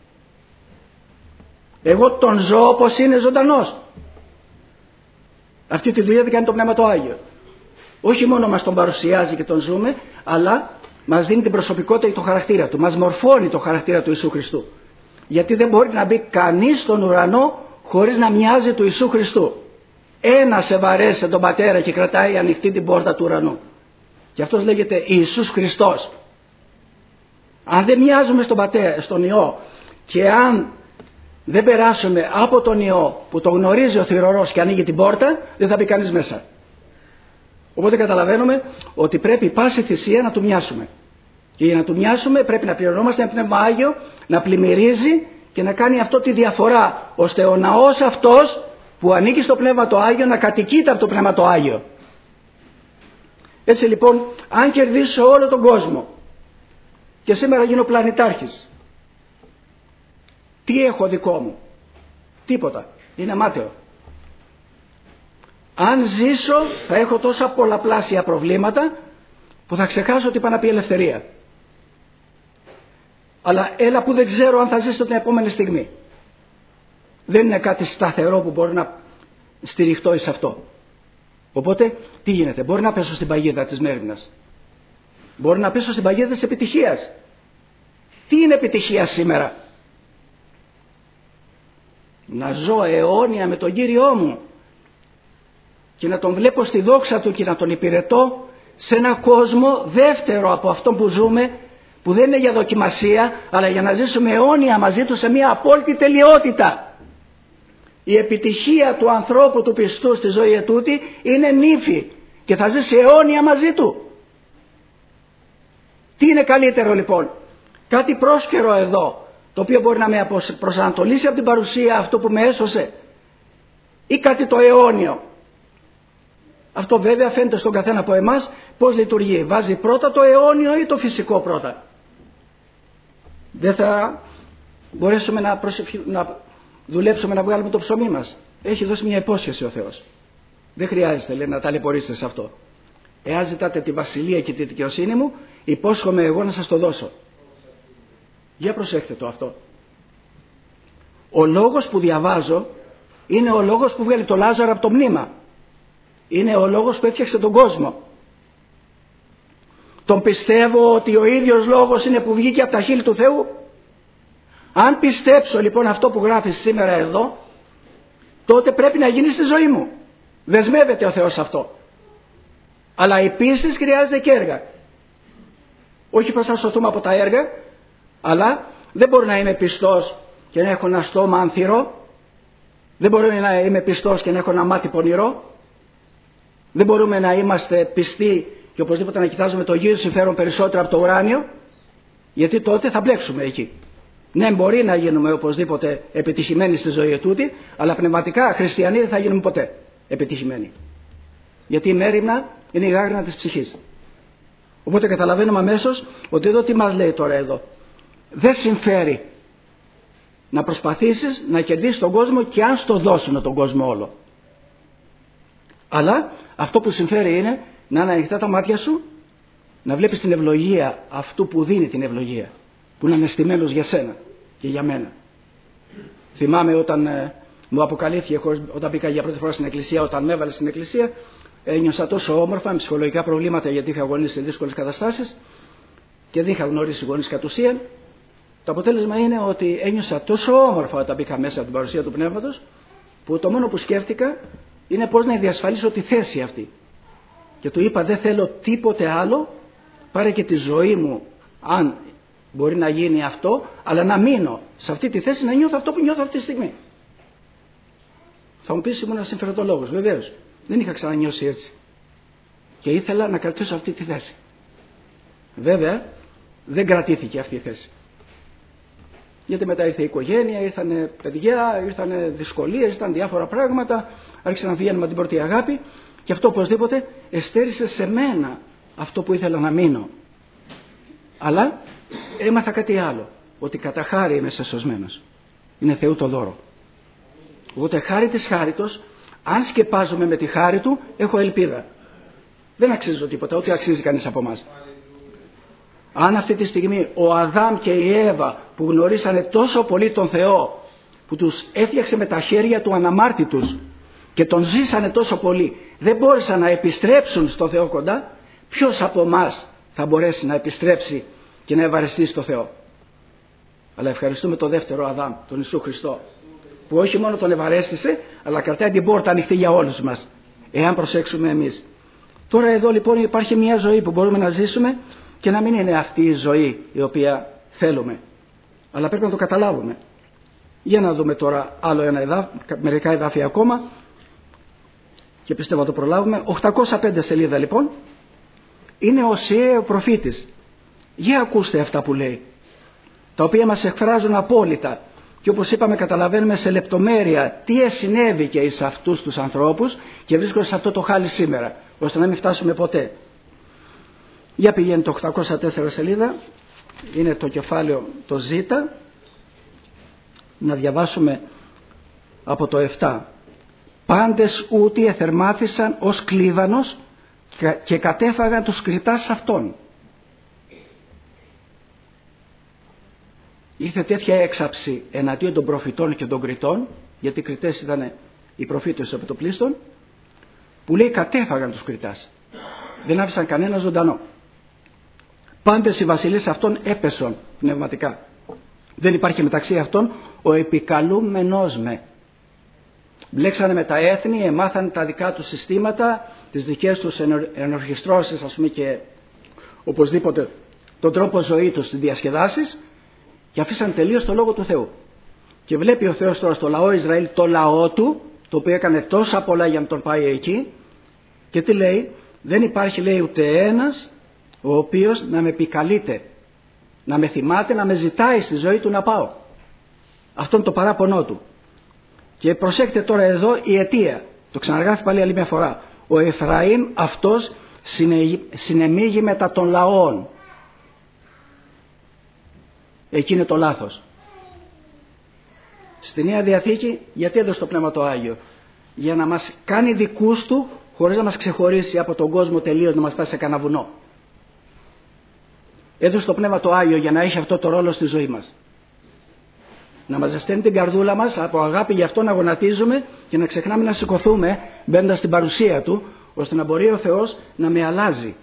Εγώ τον ζω όπως είναι ζωντανός? Αυτή τη δουλειά δεν κάνει το Πνεύμα το Άγιο. Όχι μόνο μας τον παρουσιάζει και τον ζούμε, αλλά μας δίνει την προσωπικότητα και το χαρακτήρα του. Μας μορφώνει το χαρακτήρα του Ιησού Χριστού. Γιατί δεν μπορεί να μπει κανείς στον ουρανό χωρίς να μοιάζει του Ιησού Χριστού. Ένας ευαρέσε τον Πατέρα και κρατάει ανοιχτή την πόρτα του ουρανού. Και αυτός λέγεται Ιησούς Χριστός. Αν δεν μοιάζουμε στον Πατέρα, στον Υιό, και αν δεν περάσουμε από τον Υιό που το γνωρίζει ο θυρωρός και ανοίγει την πόρτα, δεν θα μπει κανείς μέσα. Οπότε καταλαβαίνουμε ότι πρέπει πάση θυσία να του μοιάσουμε. Και για να του μοιάσουμε πρέπει να πληρωνόμαστε ένα Πνεύμα Άγιο, να πλημμυρίζει και να κάνει αυτό τη διαφορά, ώστε ο ναός αυτός που ανήκει στο Πνεύμα το Άγιο να κατοικείται από το Πνεύμα το Άγιο. Έτσι λοιπόν, αν κερδίσω όλο τον κόσμο και σήμερα γίνω πλανητάρχης, τι έχω δικό μου? Τίποτα. Είναι μάταιο. Αν ζήσω θα έχω τόσα πολλαπλάσια προβλήματα που θα ξεχάσω τι πάει να πει ελευθερία. Αλλά έλα που δεν ξέρω αν θα ζήσω την επόμενη στιγμή. Δεν είναι κάτι σταθερό που μπορεί να στηριχτώ εις αυτό. Οπότε τι γίνεται? Μπορεί να πέσω στην παγίδα της μέριμνας. Μπορεί να πέσω στην παγίδα της επιτυχίας. Τι είναι επιτυχία σήμερα? Να ζω αιώνια με τον Κύριό μου και να τον βλέπω στη δόξα του και να τον υπηρετώ σε ένα κόσμο δεύτερο από αυτό που ζούμε, που δεν είναι για δοκιμασία αλλά για να ζήσουμε αιώνια μαζί του σε μια απόλυτη τελειότητα. Η επιτυχία του ανθρώπου του πιστού στη ζωή ετούτη είναι νύφη και θα ζήσει αιώνια μαζί του. Τι είναι καλύτερο λοιπόν? Κάτι πρόσκαιρο εδώ, το οποίο μπορεί να με προσανατολίσει από την παρουσία αυτού που με έσωσε, ή κάτι το αιώνιο? Αυτό βέβαια φαίνεται στον καθένα από εμάς πώς λειτουργεί. Βάζει πρώτα το αιώνιο ή το φυσικό πρώτα? Δεν θα μπορέσουμε να δουλέψουμε να βγάλουμε το ψωμί μας. Έχει δώσει μια υπόσχεση ο Θεός. Δεν χρειάζεται, λέει, να ταλαιπωρήσετε σε αυτό. Εάν ζητάτε τη βασιλεία και τη δικαιοσύνη μου, υπόσχομαι εγώ να σας το δώσω. Για προσέχτε το αυτό. Ο λόγος που διαβάζω είναι ο λόγος που βγάλει το Λάζαρο από το μνήμα. Είναι ο λόγος που έφτιαξε τον κόσμο. Τον πιστεύω ότι ο ίδιος λόγος είναι που βγήκε από τα χείλη του Θεού. Αν πιστέψω λοιπόν αυτό που γράφει σήμερα εδώ, τότε πρέπει να γίνει στη ζωή μου. Δεσμεύεται ο Θεός αυτό. Αλλά η πίστη χρειάζεται και έργα. Όχι πως θα σωθούμε από τα έργα, αλλά δεν μπορώ να είμαι πιστός και να έχω ένα στόμα ανθυρό. Δεν μπορώ να είμαι πιστός και να έχω ένα μάτι πονηρό. Δεν μπορούμε να είμαστε πιστοί και οπωσδήποτε να κοιτάζουμε το γύρο συμφέρον περισσότερο από το ουράνιο, γιατί τότε θα μπλέξουμε εκεί. Ναι, μπορεί να γίνουμε οπωσδήποτε επιτυχημένοι στη ζωή ετούτη, αλλά πνευματικά χριστιανοί δεν θα γίνουμε ποτέ επιτυχημένοι. Γιατί η μέριμνα είναι η γάγρινα της ψυχής. Οπότε καταλαβαίνουμε αμέσως ότι εδώ τι μας λέει τώρα εδώ. Δεν συμφέρει να προσπαθήσεις να κερδίσεις τον κόσμο και αν στο δώσουν τον κόσμο όλο. Αλλά αυτό που συμφέρει είναι να είναι ανοιχτά τα μάτια σου, να βλέπεις την ευλογία αυτού που δίνει την ευλογία, που είναι αναισθημένος για σένα και για μένα. Θυμάμαι όταν μου αποκαλύφθηκε, όταν μπήκα για πρώτη φορά στην εκκλησία, όταν με έβαλε στην εκκλησία, ένιωσα τόσο όμορφα με ψυχολογικά προβλήματα, γιατί είχα γονείς σε δύσκολες καταστάσεις και δεν είχα γνωρίσει γονείς κατ' ουσίαν. Το αποτέλεσμα είναι ότι ένιωσα τόσο όμορφα όταν μπήκα μέσα από την παρουσία του Πνεύματος, που το μόνο που σκέφτηκα είναι πώς να διασφαλίσω τη θέση αυτή. Και του είπα, δεν θέλω τίποτε άλλο, πάρε και τη ζωή μου, αν μπορεί να γίνει αυτό, αλλά να μείνω σε αυτή τη θέση, να νιώθω αυτό που νιώθω αυτή τη στιγμή. Θα μου πεις, ήμουν συμφεροντολόγος, βεβαίως. Δεν είχα ξανανιώσει έτσι. Και ήθελα να κρατήσω αυτή τη θέση. Βέβαια, δεν κρατήθηκε αυτή η θέση. Γιατί μετά ήρθε η οικογένεια, ήρθαν παιδιά, ήρθαν δυσκολίες, ήρθαν διάφορα πράγματα, άρχισα να βγαίνω με την πρώτη αγάπη και αυτό οπωσδήποτε εστέρισε σε μένα αυτό που ήθελα να μείνω. Αλλά έμαθα κάτι άλλο, ότι κατά χάρη είμαι σωσμένος. Είναι Θεού το δώρο. Οπότε χάρη της χάριτος, αν σκεπάζομαι με τη χάρη του, έχω ελπίδα. Δεν αξίζω τίποτα, ούτε αξίζει κανείς από εμάς. Αν αυτή τη στιγμή ο Αδάμ και η Εύα που γνωρίσανε τόσο πολύ τον Θεό, που τους έφτιαξε με τα χέρια του αναμάρτητους και τον ζήσανε τόσο πολύ, δεν μπόρεσαν να επιστρέψουν στο Θεό κοντά, ποιος από εμάς θα μπορέσει να επιστρέψει και να ευαρεστεί στο Θεό? Αλλά ευχαριστούμε τον δεύτερο Αδάμ, τον Ιησού Χριστό, που όχι μόνο τον ευαρέστησε, αλλά κρατάει την πόρτα ανοιχτή για όλους μας, εάν προσέξουμε εμείς. Τώρα εδώ λοιπόν υπάρχει μια ζωή που μπορούμε να ζήσουμε και να μην είναι αυτή η ζωή η οποία θέλουμε. Αλλά πρέπει να το καταλάβουμε. Για να δούμε τώρα άλλο μερικά εδάφια ακόμα και πιστεύω να το προλάβουμε. 805 σελίδα λοιπόν. Είναι ο Οσιέ ο προφήτης. Για ακούστε αυτά που λέει, τα οποία μας εκφράζουν απόλυτα και όπως είπαμε καταλαβαίνουμε σε λεπτομέρεια τι συνέβη εις αυτούς τους ανθρώπους και βρίσκονται σε αυτό το χάλι σήμερα, ώστε να μην φτάσουμε ποτέ. Για πηγαίνει το 804 σελίδα, είναι το κεφάλαιο το Ζ, να διαβάσουμε από το 7. Πάντες ούτοι εθερμάθησαν ως κλίβανος και κατέφαγαν τους κριτάς αυτών. Ήρθε τέτοια έξαψη εναντίον των προφητών και των κριτών, γιατί οι κριτές ήταν οι προφήτες του επιτοπλίστων, που λέει κατέφαγαν τους κριτάς. Δεν άφησαν κανένα ζωντανό. Πάντες οι βασιλείς αυτών έπεσον πνευματικά. Δεν υπάρχει μεταξύ αυτών ο επικαλούμενός με. Μπλέξανε με τα έθνη, εμάθανε τα δικά τους συστήματα, τις δικές τους ενορχιστρώσεις, ας πούμε, και οπωσδήποτε τον τρόπο ζωή τους, τις διασκεδάσεις, και αφήσαν τελείως το Λόγο του Θεού. Και βλέπει ο Θεός τώρα στο λαό Ισραήλ, το λαό του, το οποίο έκανε τόσα πολλά για να τον πάει εκεί, και τι λέει? Δεν υπάρχει, λέει, ούτε ένας ο οποίος να με επικαλείται, να με θυμάται, να με ζητάει στη ζωή του να πάω. Αυτό είναι το παράπονό του. Και προσέξτε τώρα εδώ η αιτία. Το ξαναγράφει πάλι άλλη μια φορά. Ο Εφραήμ αυτός συνεμίγει μετά των λαών. Εκεί είναι το λάθος. Στη Νέα Διαθήκη γιατί έδωσε το Πνεύμα το Άγιο? Για να μας κάνει δικούς του, χωρίς να μας ξεχωρίσει από τον κόσμο τελείως, να μας πάει σε κανένα βουνό. Έδωσε το Πνεύμα το Άγιο για να έχει αυτό το ρόλο στη ζωή μας. Να μας ζεσταίνει την καρδούλα μας από αγάπη, γι' αυτό να γονατίζουμε και να ξεχνάμε να σηκωθούμε μπαίνοντας στην παρουσία του, ώστε να μπορεί ο Θεός να με αλλάζει.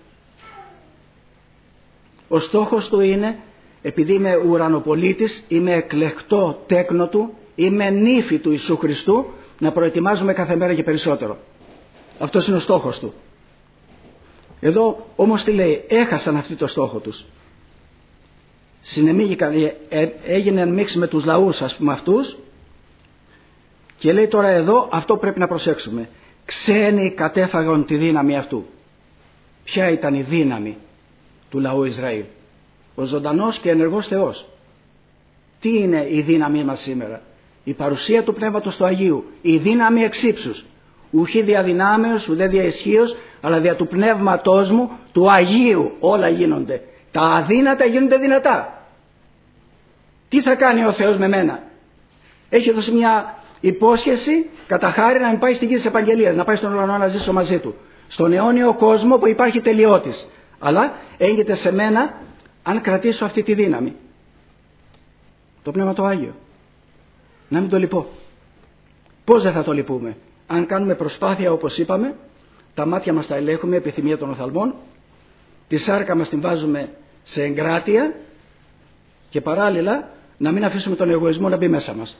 Ο στόχος του είναι, επειδή είμαι ουρανοπολίτης, είμαι εκλεκτό τέκνο του, είμαι νύφη του Ιησού Χριστού, να προετοιμάζουμε κάθε μέρα και περισσότερο. Αυτός είναι ο στόχος του. Εδώ όμως τι λέει? Έχασαν αυτή το στόχο τους. Συνεμίγηκαν, έγιναν μίξη με τους λαούς, ας πούμε, αυτούς, και λέει τώρα εδώ αυτό πρέπει να προσέξουμε. Ξένοι κατέφαγαν τη δύναμη αυτού. Ποια ήταν η δύναμη του λαού Ισραήλ? Ο ζωντανός και ενεργός Θεός. Τι είναι η δύναμή μας σήμερα? Η παρουσία του Πνεύματος του Αγίου, η δύναμη εξύψους. Ουχή δια δυνάμεως, ουδέ δια ισχύος, αλλά δια του Πνεύματός μου, του Αγίου όλα γίνονται. Τα αδύνατα γίνονται δυνατά. Τι θα κάνει ο Θεός με μένα? Έχει δώσει μια υπόσχεση κατά χάρη να μην πάει στη γη της επαγγελίας, να πάει στον ουρανό να ζήσω μαζί του. Στον αιώνιο κόσμο που υπάρχει τελειώτης. Αλλά έγκυται σε μένα αν κρατήσω αυτή τη δύναμη. Το Πνεύμα το Άγιο. Να μην το λυπώ. Πώς δεν θα το λυπούμε? Αν κάνουμε προσπάθεια, όπως είπαμε, τα μάτια μας τα ελέγχουμε, επιθυμία των οφθαλμών, τη σάρκα μας την βάζουμε σε εγκράτεια και παράλληλα να μην αφήσουμε τον εγωισμό να μπει μέσα μας.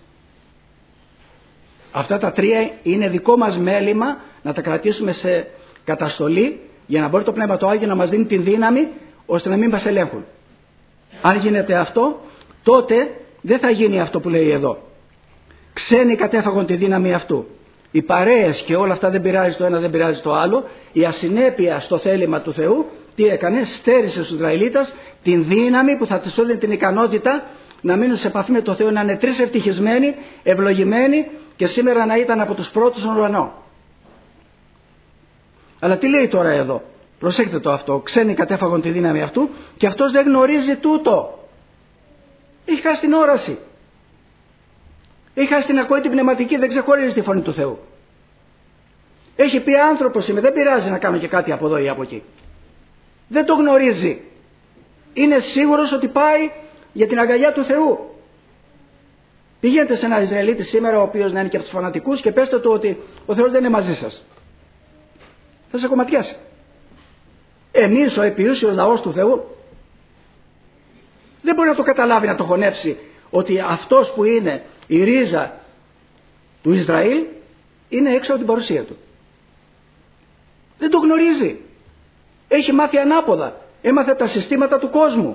Αυτά τα τρία είναι δικό μας μέλημα να τα κρατήσουμε σε καταστολή για να μπορεί το Πνεύμα το Άγιο να μας δίνει την δύναμη ώστε να μην μας ελέγχουν. Αν γίνεται αυτό, τότε δεν θα γίνει αυτό που λέει εδώ. Ξένοι κατέφαγαν τη δύναμη αυτού. Οι παρέες και όλα αυτά δεν πειράζει το ένα, δεν πειράζει το άλλο. Η ασυνέπεια στο θέλημα του Θεού τι έκανε? Στέρισε στους Ισραηλίτες την δύναμη που θα τους έδινε την ικανότητα να μείνουν σε επαφή με το Θεό, να είναι τρεις ευτυχισμένοι, ευλογημένοι και σήμερα να ήταν από τους πρώτους στον ουρανό. Αλλά τι λέει τώρα εδώ? Προσέξτε το αυτό. Ξένοι κατέφαγαν τη δύναμη αυτού και αυτός δεν γνωρίζει τούτο. Έχει χάσει την όραση. Έχει χάσει την ακοή την πνευματική, δεν ξεχωρίζει τη φωνή του Θεού. Έχει πει άνθρωπος είμαι, δεν πειράζει να κάνω και κάτι από εδώ ή από εκεί. Δεν το γνωρίζει. Είναι σίγουρος ότι πάει για την αγκαλιά του Θεού. Πηγαίνετε σε ένα Ισραηλίτη σήμερα, ο οποίος να είναι και από τους φανατικούς, και πέστε του ότι ο Θεός δεν είναι μαζί σας. Θα σε κομματιάσει. Εμείς ο επιούσιος λαός του Θεού δεν μπορεί να το καταλάβει, να το χωνέψει ότι αυτός που είναι η ρίζα του Ισραήλ είναι έξω από την παρουσία του. Δεν το γνωρίζει. Έχει μάθει ανάποδα. Έμαθε τα συστήματα του κόσμου.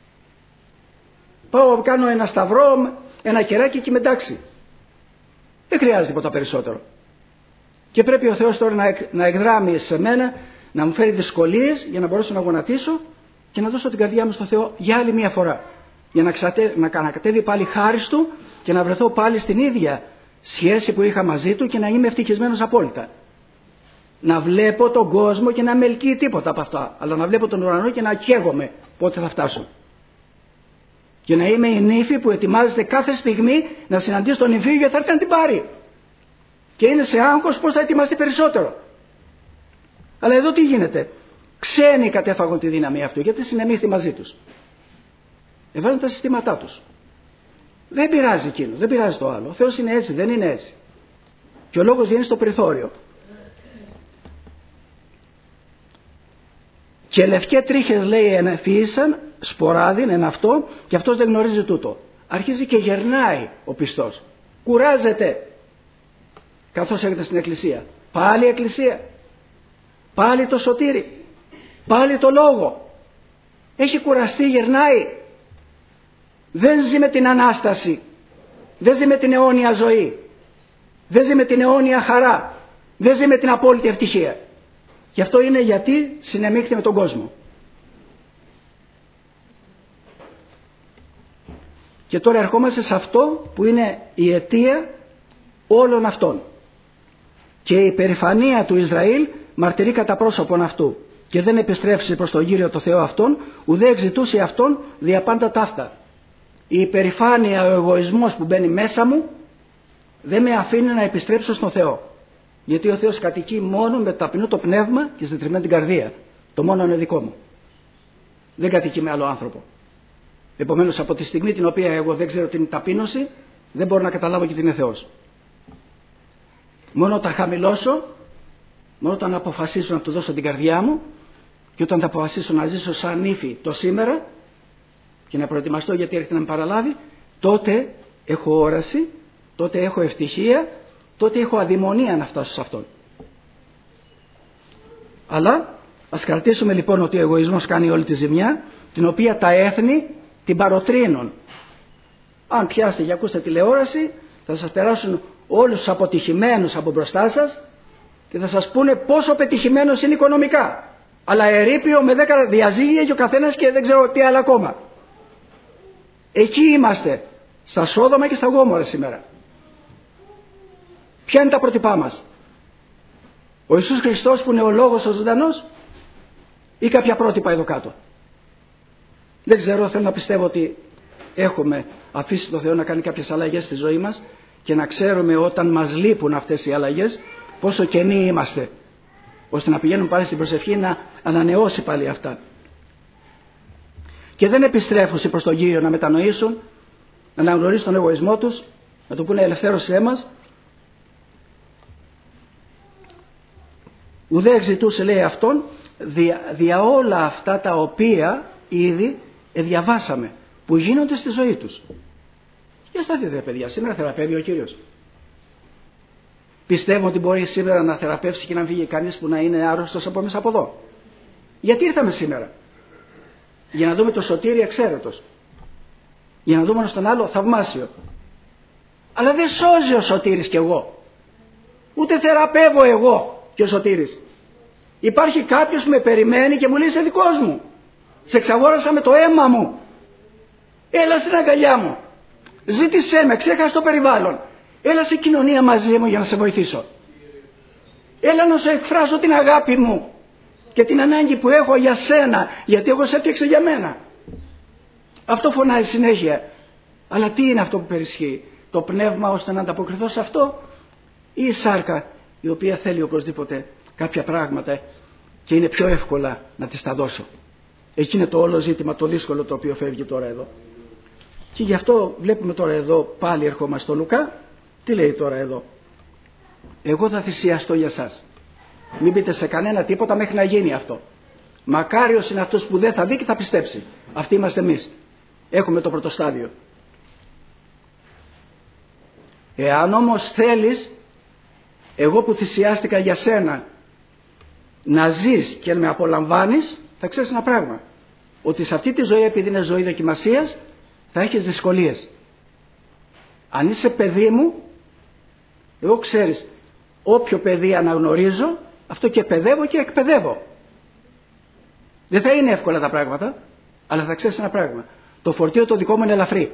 Πάω, κάνω ένα σταυρό, ένα κεράκι και είμαι εντάξει. Δεν χρειάζεται τίποτα περισσότερο. Και πρέπει ο Θεός τώρα να εκδράμει σε μένα, να μου φέρει δυσκολίες για να μπορέσω να γονατίσω και να δώσω την καρδιά μου στο Θεό για άλλη μια φορά. Για να ανακατεύει πάλι χάρις Του και να βρεθώ πάλι στην ίδια σχέση που είχα μαζί Του και να είμαι ευτυχισμένος απόλυτα. Να βλέπω τον κόσμο και να με ελκύει τίποτα από αυτά, αλλά να βλέπω τον ουρανό και να καίγομαι πότε θα φτάσω. Και να είμαι η νύφη που ετοιμάζεται κάθε στιγμή να συναντήσει τον νυμφίο γιατί θα έρθει να την πάρει. Και είναι σε άγχος πώς θα ετοιμαστεί περισσότερο. Αλλά εδώ τι γίνεται? Ξένοι κατέφαγαν τη δύναμη αυτού γιατί συνεμίχθη μαζί τους. Εβάλουν τα συστήματά τους. Δεν πειράζει εκείνο, δεν πειράζει το άλλο. Ο Θεός είναι έτσι, δεν είναι έτσι. Και ο λόγος βγαίνει στο περιθώριο. Και λευκέ τρίχες λέει ενεφύησαν, σποράδιν εν αυτό, και αυτός δεν γνωρίζει τούτο. Αρχίζει και γερνάει ο πιστός. Κουράζεται καθώς έρχεται στην εκκλησία. Πάλι η εκκλησία. Πάλι το σωτήρι. Πάλι το λόγο. Έχει κουραστεί, γερνάει. Δεν ζει με την Ανάσταση. Δεν ζει με την αιώνια ζωή. Δεν ζει με την αιώνια χαρά. Δεν ζει με την απόλυτη ευτυχία. Και αυτό είναι γιατί συνεμίχθη με τον κόσμο. Και τώρα ερχόμαστε σε αυτό που είναι η αιτία όλων αυτών. Και η υπερηφανία του Ισραήλ μαρτυρεί κατά πρόσωπον αυτού. Και δεν επιστρέφει προς τον Κύριο το Θεό αυτόν, ουδέ εξητούσε αυτόν δια πάντα ταύτα. Η υπερηφάνεια, ο εγωισμός που μπαίνει μέσα μου δεν με αφήνει να επιστρέψω στον Θεό. Γιατί ο Θεός κατοικεί μόνο με το ταπεινό το πνεύμα και συντετριμένη την καρδία. Το μόνο είναι δικό μου. Δεν κατοικεί με άλλο άνθρωπο. Επομένως από τη στιγμή την οποία εγώ δεν ξέρω την ταπείνωση, δεν μπορώ να καταλάβω και τι είναι Θεός. Μόνο όταν χαμηλώσω, μόνο όταν αποφασίσω να του δώσω την καρδιά μου και όταν θα αποφασίσω να ζήσω σαν νύφη το σήμερα και να προετοιμαστώ γιατί έρχεται να με παραλάβει, τότε έχω όραση, τότε έχω ευτυχία, τότε έχω αδειμονία να φτάσω σε αυτόν. Αλλά ας κρατήσουμε λοιπόν ότι ο εγωισμός κάνει όλη τη ζημιά, την οποία τα έθνη την παροτρύνουν. Αν πιάσετε και ακούσετε τηλεόραση, θα σας περάσουν όλους τους αποτυχημένους από μπροστά σας και θα σας πούνε πόσο πετυχημένος είναι οικονομικά. Αλλά ερείπιο με 10 διαζύγια και ο καθένας και δεν ξέρω τι άλλο ακόμα. Εκεί είμαστε, στα Σόδομα και στα Γόμορα σήμερα. Ποια είναι τα πρότυπά μας? Ο Ιησούς Χριστός που είναι ο Λόγος ο ζωντανός, ή κάποια πρότυπα εδώ κάτω? Δεν ξέρω, θέλω να πιστεύω ότι έχουμε αφήσει το Θεό να κάνει κάποιες αλλαγές στη ζωή μας και να ξέρουμε όταν μας λείπουν αυτές οι αλλαγές πόσο κενοί είμαστε, ώστε να πηγαίνουν πάλι στην προσευχή να ανανεώσει πάλι αυτά. Και δεν επιστρέφουν προς τον Κύριο να μετανοήσουν, να αναγνωρίσουν τον εγωισμό τους, να του πούνε ελευθέρωσέ μας. Ουδέ εξητούσε, λέει αυτόν, δια όλα αυτά τα οποία ήδη διαβάσαμε, που γίνονται στη ζωή τους. Για σταθείτε παιδιά, σήμερα θεραπεύει ο Κύριος. Πιστεύω ότι μπορεί σήμερα να θεραπεύσει και να βγει κανείς που να είναι άρρωστος από μέσα από εδώ. Γιατί ήρθαμε σήμερα? Για να δούμε το σωτήρι εξαίρετος. Για να δούμε στον άλλο θαυμάσιο. Αλλά δεν σώζει ο σωτήρης κι εγώ. Ούτε θεραπεύω εγώ και ο σωτήρης. Υπάρχει κάποιος που με περιμένει και μου λέει είσαι δικός μου. Σε εξαγόρασα με το αίμα μου. Έλα στην αγκαλιά μου. Ζήτησέ με, ξέχασε το περιβάλλον. Έλα σε κοινωνία μαζί μου για να σε βοηθήσω. Έλα να σου εκφράσω την αγάπη μου και την ανάγκη που έχω για σένα, γιατί εγώ σε έφτιαξα για μένα. Αυτό φωνάει συνέχεια. Αλλά τι είναι αυτό που περισχύει? Το πνεύμα ώστε να ανταποκριθώ σε αυτό, ή η σάρκα η οποία θέλει οπωσδήποτε κάποια πράγματα και είναι πιο εύκολα να της τα δώσω? Εκεί είναι το όλο ζήτημα, το δύσκολο το οποίο φεύγει τώρα εδώ. Και γι' αυτό βλέπουμε τώρα εδώ, πάλι ερχόμαστε στο Λουκά. Τι λέει τώρα εδώ? Εγώ θα θυσιαστώ για σας. Μην πείτε σε κανένα τίποτα μέχρι να γίνει αυτό. Μακάριος είναι αυτός που δεν θα δει και θα πιστέψει. Αυτοί είμαστε εμείς. Έχουμε το πρώτο στάδιο. Εάν όμως θέλεις, εγώ που θυσιάστηκα για σένα, να ζεις και να με απολαμβάνεις, θα ξέρεις ένα πράγμα. Ότι σε αυτή τη ζωή, επειδή είναι ζωή δοκιμασίας, θα έχεις δυσκολίες. Αν είσαι παιδί μου, εγώ ξέρεις, όποιο παιδί αναγνωρίζω, αυτό και παιδεύω και εκπαιδεύω. Δεν θα είναι εύκολα τα πράγματα, αλλά θα ξέρεις ένα πράγμα. Το φορτίο το δικό μου είναι ελαφρύ.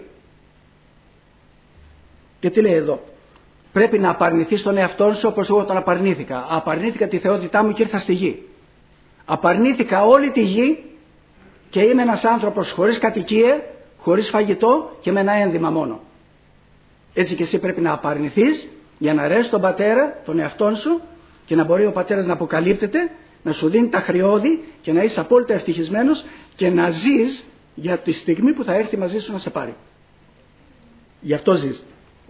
Και τι λέει εδώ? Πρέπει να απαρνηθείς τον εαυτό σου όπως εγώ τον απαρνήθηκα. Απαρνήθηκα τη θεότητά μου και ήρθα στη γη. Απαρνήθηκα όλη τη γη και είμαι ένας άνθρωπος χωρίς κατοικία, χωρίς φαγητό και με ένα ένδυμα μόνο. Έτσι και εσύ πρέπει να απαρνηθείς για να αρέσει τον πατέρα, τον εαυτόν σου, και να μπορεί ο πατέρας να αποκαλύπτεται, να σου δίνει τα χρειώδη και να είσαι απόλυτα ευτυχισμένος και να ζεις για τη στιγμή που θα έρθει μαζί σου να σε πάρει. Γι' αυτό ζεις.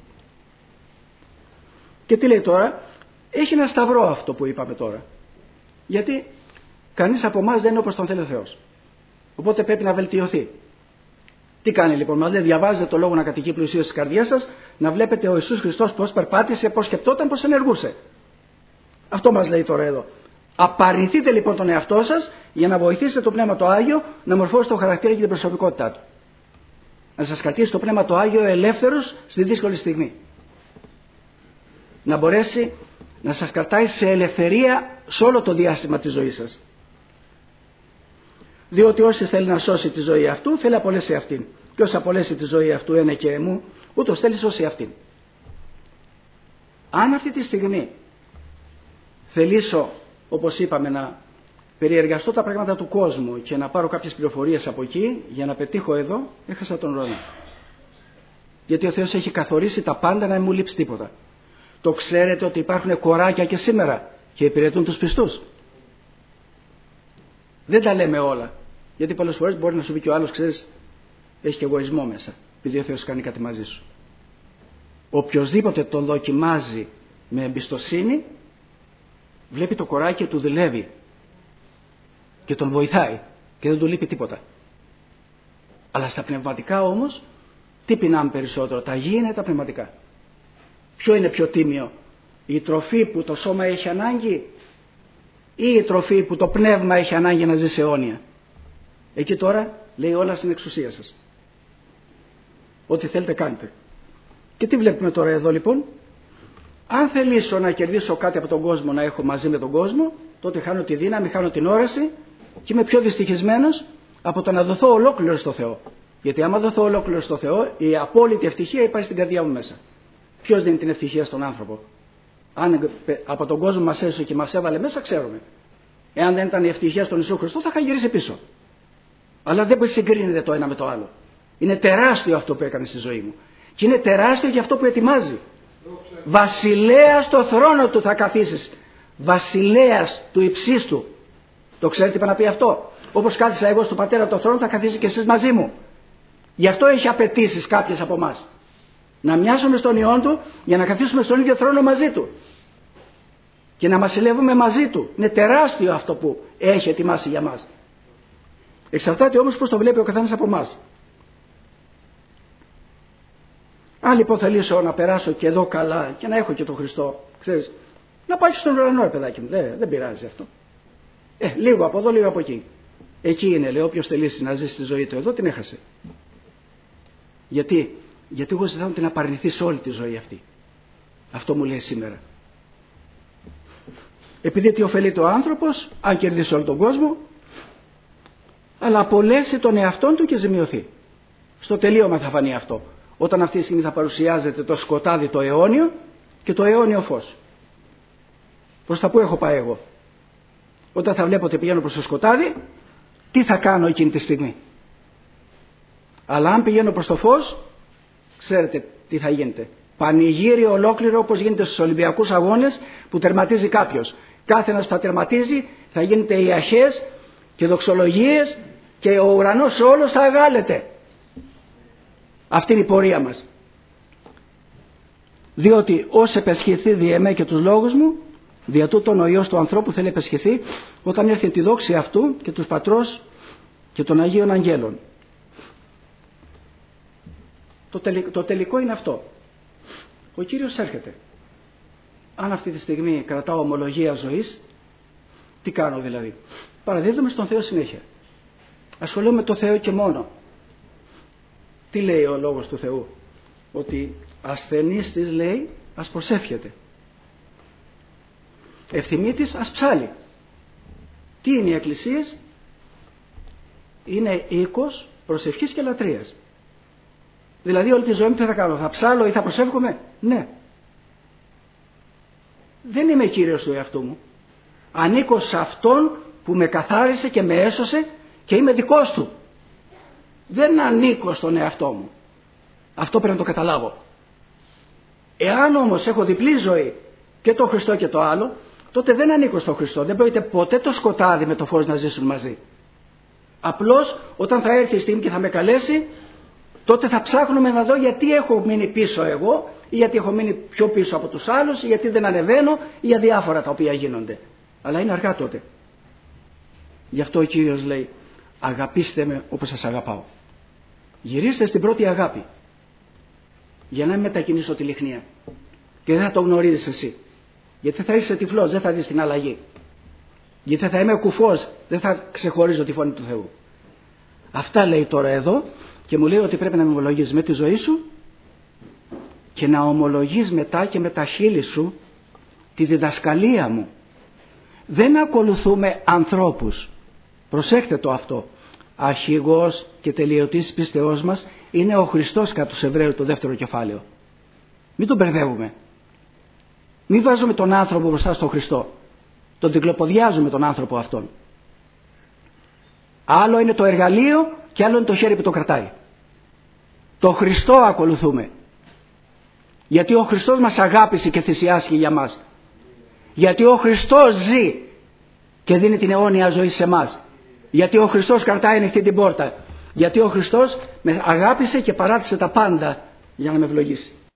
Και τι λέει τώρα? Έχει ένα σταυρό αυτό που είπαμε τώρα. Γιατί κανείς από εμάς δεν είναι όπως τον θέλει ο Θεός. Οπότε πρέπει να βελτιωθεί. Τι κάνει λοιπόν? Μας λέει, διαβάζετε το λόγο να κατοικεί πλουσίως στις καρδιές σας, να βλέπετε ο Ιησούς Χριστός πώς περπάτησε, πώς σκεπτόταν, πώς ενεργούσε. Αυτό μας λέει τώρα εδώ. Απαρνηθείτε λοιπόν τον εαυτό σας για να βοηθήσετε το Πνεύμα το Άγιο να μορφώσει το χαρακτήρα και την προσωπικότητά του. Να σας κρατήσει το Πνεύμα το Άγιο ελεύθερος στη δύσκολη στιγμή. Να μπορέσει να σας κρατάει σε ελευθερία σε όλο το διάστημα της ζωής σας. Διότι όσοι θέλει να σώσει τη ζωή αυτού, θέλει να απολέσει αυτήν. Και όσοι απολέσει τη ζωή αυτού είναι και μου, ούτως θέλει σώσει αυτήν. Αν αυτή τη στιγμή θελήσω, όπως είπαμε, να περιεργαστώ τα πράγματα του κόσμου και να πάρω κάποιες πληροφορίες από εκεί για να πετύχω εδώ, έχασα τον ουρανό. Γιατί ο Θεός έχει καθορίσει τα πάντα, να μην μου λείψει τίποτα. Το ξέρετε ότι υπάρχουν κοράκια και σήμερα και υπηρετούν τους πιστούς? Δεν τα λέμε όλα. Γιατί πολλές φορές μπορεί να σου πει και ο άλλος, ξέρεις, έχει και εγωισμό μέσα, επειδή ο Θεός κάνει κάτι μαζί σου. Οποιοςδήποτε τον δοκιμάζει με εμπιστοσύνη, βλέπει το κοράκι και του δουλεύει και τον βοηθάει και δεν του λείπει τίποτα. Αλλά στα πνευματικά όμως, τι πεινάμε περισσότερο? Τα γη είναι τα πνευματικά. Ποιο είναι πιο τίμιο? Η τροφή που το σώμα έχει ανάγκη ή η τροφή που το πνεύμα έχει ανάγκη να ζήσει αιώνια? Εκεί τώρα λέει όλα στην εξουσία σας. Ό,τι θέλετε κάντε. Και τι βλέπουμε τώρα εδώ λοιπόν? Αν θελήσω να κερδίσω κάτι από τον κόσμο, να έχω μαζί με τον κόσμο, τότε χάνω τη δύναμη, χάνω την όραση και είμαι πιο δυστυχισμένος από το να δοθώ ολόκληρο στο Θεό. Γιατί άμα δοθώ ολόκληρο στο Θεό, η απόλυτη ευτυχία υπάρχει στην καρδιά μου μέσα. Ποιος δίνει την ευτυχία στον άνθρωπο? Αν από τον κόσμο μας έσωσε και μας έβαλε μέσα, ξέρουμε. Εάν δεν ήταν η ευτυχία στον Ιησού Χριστό, θα είχα γυρίσει πίσω. Αλλά δεν συγκρίνεται το ένα με το άλλο. Είναι τεράστιο αυτό που έκανε στη ζωή μου. Και είναι τεράστιο και αυτό που ετοιμάζει. Βασιλέας στο θρόνο του θα καθίσεις. Βασιλέας του υψίστου. Το ξέρετε τι είπα να πει αυτό? Όπως κάθισα εγώ στον πατέρα το θρόνο, θα καθίσει και εσείς μαζί μου. Γι' αυτό έχει απαιτήσεις κάποιες από εμάς. Να μοιάσουμε στον Υιόν του για να καθίσουμε στον ίδιο θρόνο μαζί του. Και να βασιλεύουμε μαζί του. Είναι τεράστιο αυτό που έχει ετοιμάσει για μας. Εξαρτάται όμως πώς το βλέπει ο καθένας από εμάς. Αν λοιπόν θελήσω να περάσω και εδώ καλά και να έχω και τον Χριστό, ξέρεις, να πάει στον ουρανό, παιδάκι μου, δεν πειράζει αυτό. Λίγο από εδώ, λίγο από εκεί. Εκεί είναι, λέει, όποιος θελήσει να ζήσει τη ζωή του εδώ, την έχασε. Γιατί εγώ ζητάω την απαρνηθείς όλη τη ζωή αυτή. Αυτό μου λέει σήμερα. Επειδή τι ωφελείται ο άνθρωπος, αν κερδίσει όλο τον κόσμο, αλλά απολέσει τον εαυτόν του και ζημιωθεί. Στο τελείωμα θα φανεί αυτό. Όταν αυτή τη στιγμή θα παρουσιάζεται το σκοτάδι το αιώνιο και το αιώνιο φως. Προς τα πού έχω πάει εγώ? Όταν θα βλέπω ότι πηγαίνω προς το σκοτάδι, τι θα κάνω εκείνη τη στιγμή? Αλλά αν πηγαίνω προς το φως, ξέρετε τι θα γίνεται. Πανηγύρι ολόκληρο, όπως γίνεται στους Ολυμπιακούς Αγώνες που τερματίζει κάποιος. Κάθε ένας που θα τερματίζει θα γίνεται ιαχές και δοξολογίες και ο ουρανός όλος θα αγάλεται. Αυτή είναι η πορεία μας. Διότι ως επεσχεθεί δι' εμέ και τους λόγους μου, δια τούτον ο Υιός του ανθρώπου θέλει επεσχεθεί όταν έρθει τη δόξη αυτού και τους Πατρός και των Αγίων Αγγέλων. Το τελικό είναι αυτό. Ο Κύριος έρχεται. Αν αυτή τη στιγμή κρατάω ομολογία ζωής, τι κάνω δηλαδή? Παραδίδομαι στον Θεό συνέχεια. Ασχολούμαι με το Θεό και μόνο. Τι λέει ο λόγος του Θεού? Ότι ασθενής της, λέει, ας προσεύχεται. Ευθυμίτης ας ψάλει. Τι είναι οι εκκλησίες? Είναι οίκος προσευχής και λατρείας. Δηλαδή όλη τη ζωή μου τι θα κάνω? Θα ψάλω ή θα προσεύχομαι? Ναι. Δεν είμαι κύριος του εαυτού μου. Ανήκω σε Αυτόν που με καθάρισε και με έσωσε και είμαι δικός του. Δεν ανήκω στον εαυτό μου. Αυτό πρέπει να το καταλάβω. Εάν όμως έχω διπλή ζωή, και το Χριστό και το άλλο, τότε δεν ανήκω στον Χριστό. Δεν πρόκειται ποτέ το σκοτάδι με το φως να ζήσουν μαζί. Απλώς όταν θα έρθει η στιγμή και θα με καλέσει, τότε θα ψάχνουμε να δω γιατί έχω μείνει πίσω εγώ, ή γιατί έχω μείνει πιο πίσω από τους άλλους, ή γιατί δεν ανεβαίνω, ή για διάφορα τα οποία γίνονται. Αλλά είναι αργά τότε. Γι' αυτό ο Κύριος λέει, αγαπήστε με όπως σας αγαπάω. Γυρίστε στην πρώτη αγάπη, για να μην μετακινήσω τη λιχνία. Και δεν θα το γνωρίζεις εσύ. Γιατί θα είσαι τυφλός, δεν θα δεις την αλλαγή. Γιατί θα είμαι κουφός, δεν θα ξεχωρίζω τη φωνή του Θεού. Αυτά λέει τώρα εδώ και μου λέει ότι πρέπει να με ομολογείς με τη ζωή σου και να ομολογείς μετά και με τα χείλη σου τη διδασκαλία μου. Δεν ακολουθούμε ανθρώπους. Προσέχτε το αυτό. Αρχηγός και τελειωτής πίστεώς μας είναι ο Χριστός κατά τους Εβραίους, το δεύτερο κεφάλαιο. Μην τον μπερδεύουμε. Μην βάζουμε τον άνθρωπο μπροστά στον Χριστό. Τον τυκλοποδιάζουμε τον άνθρωπο αυτόν. Άλλο είναι το εργαλείο και άλλο είναι το χέρι που το κρατάει. Το Χριστό ακολουθούμε. Γιατί ο Χριστός μας αγάπησε και θυσιάστηκε για μας. Γιατί ο Χριστός ζει και δίνει την αιώνια ζωή σε εμάς. Γιατί ο Χριστός κρατάει ανοιχτή την πόρτα. Γιατί ο Χριστός με αγάπησε και παράτησε τα πάντα για να με ευλογήσει.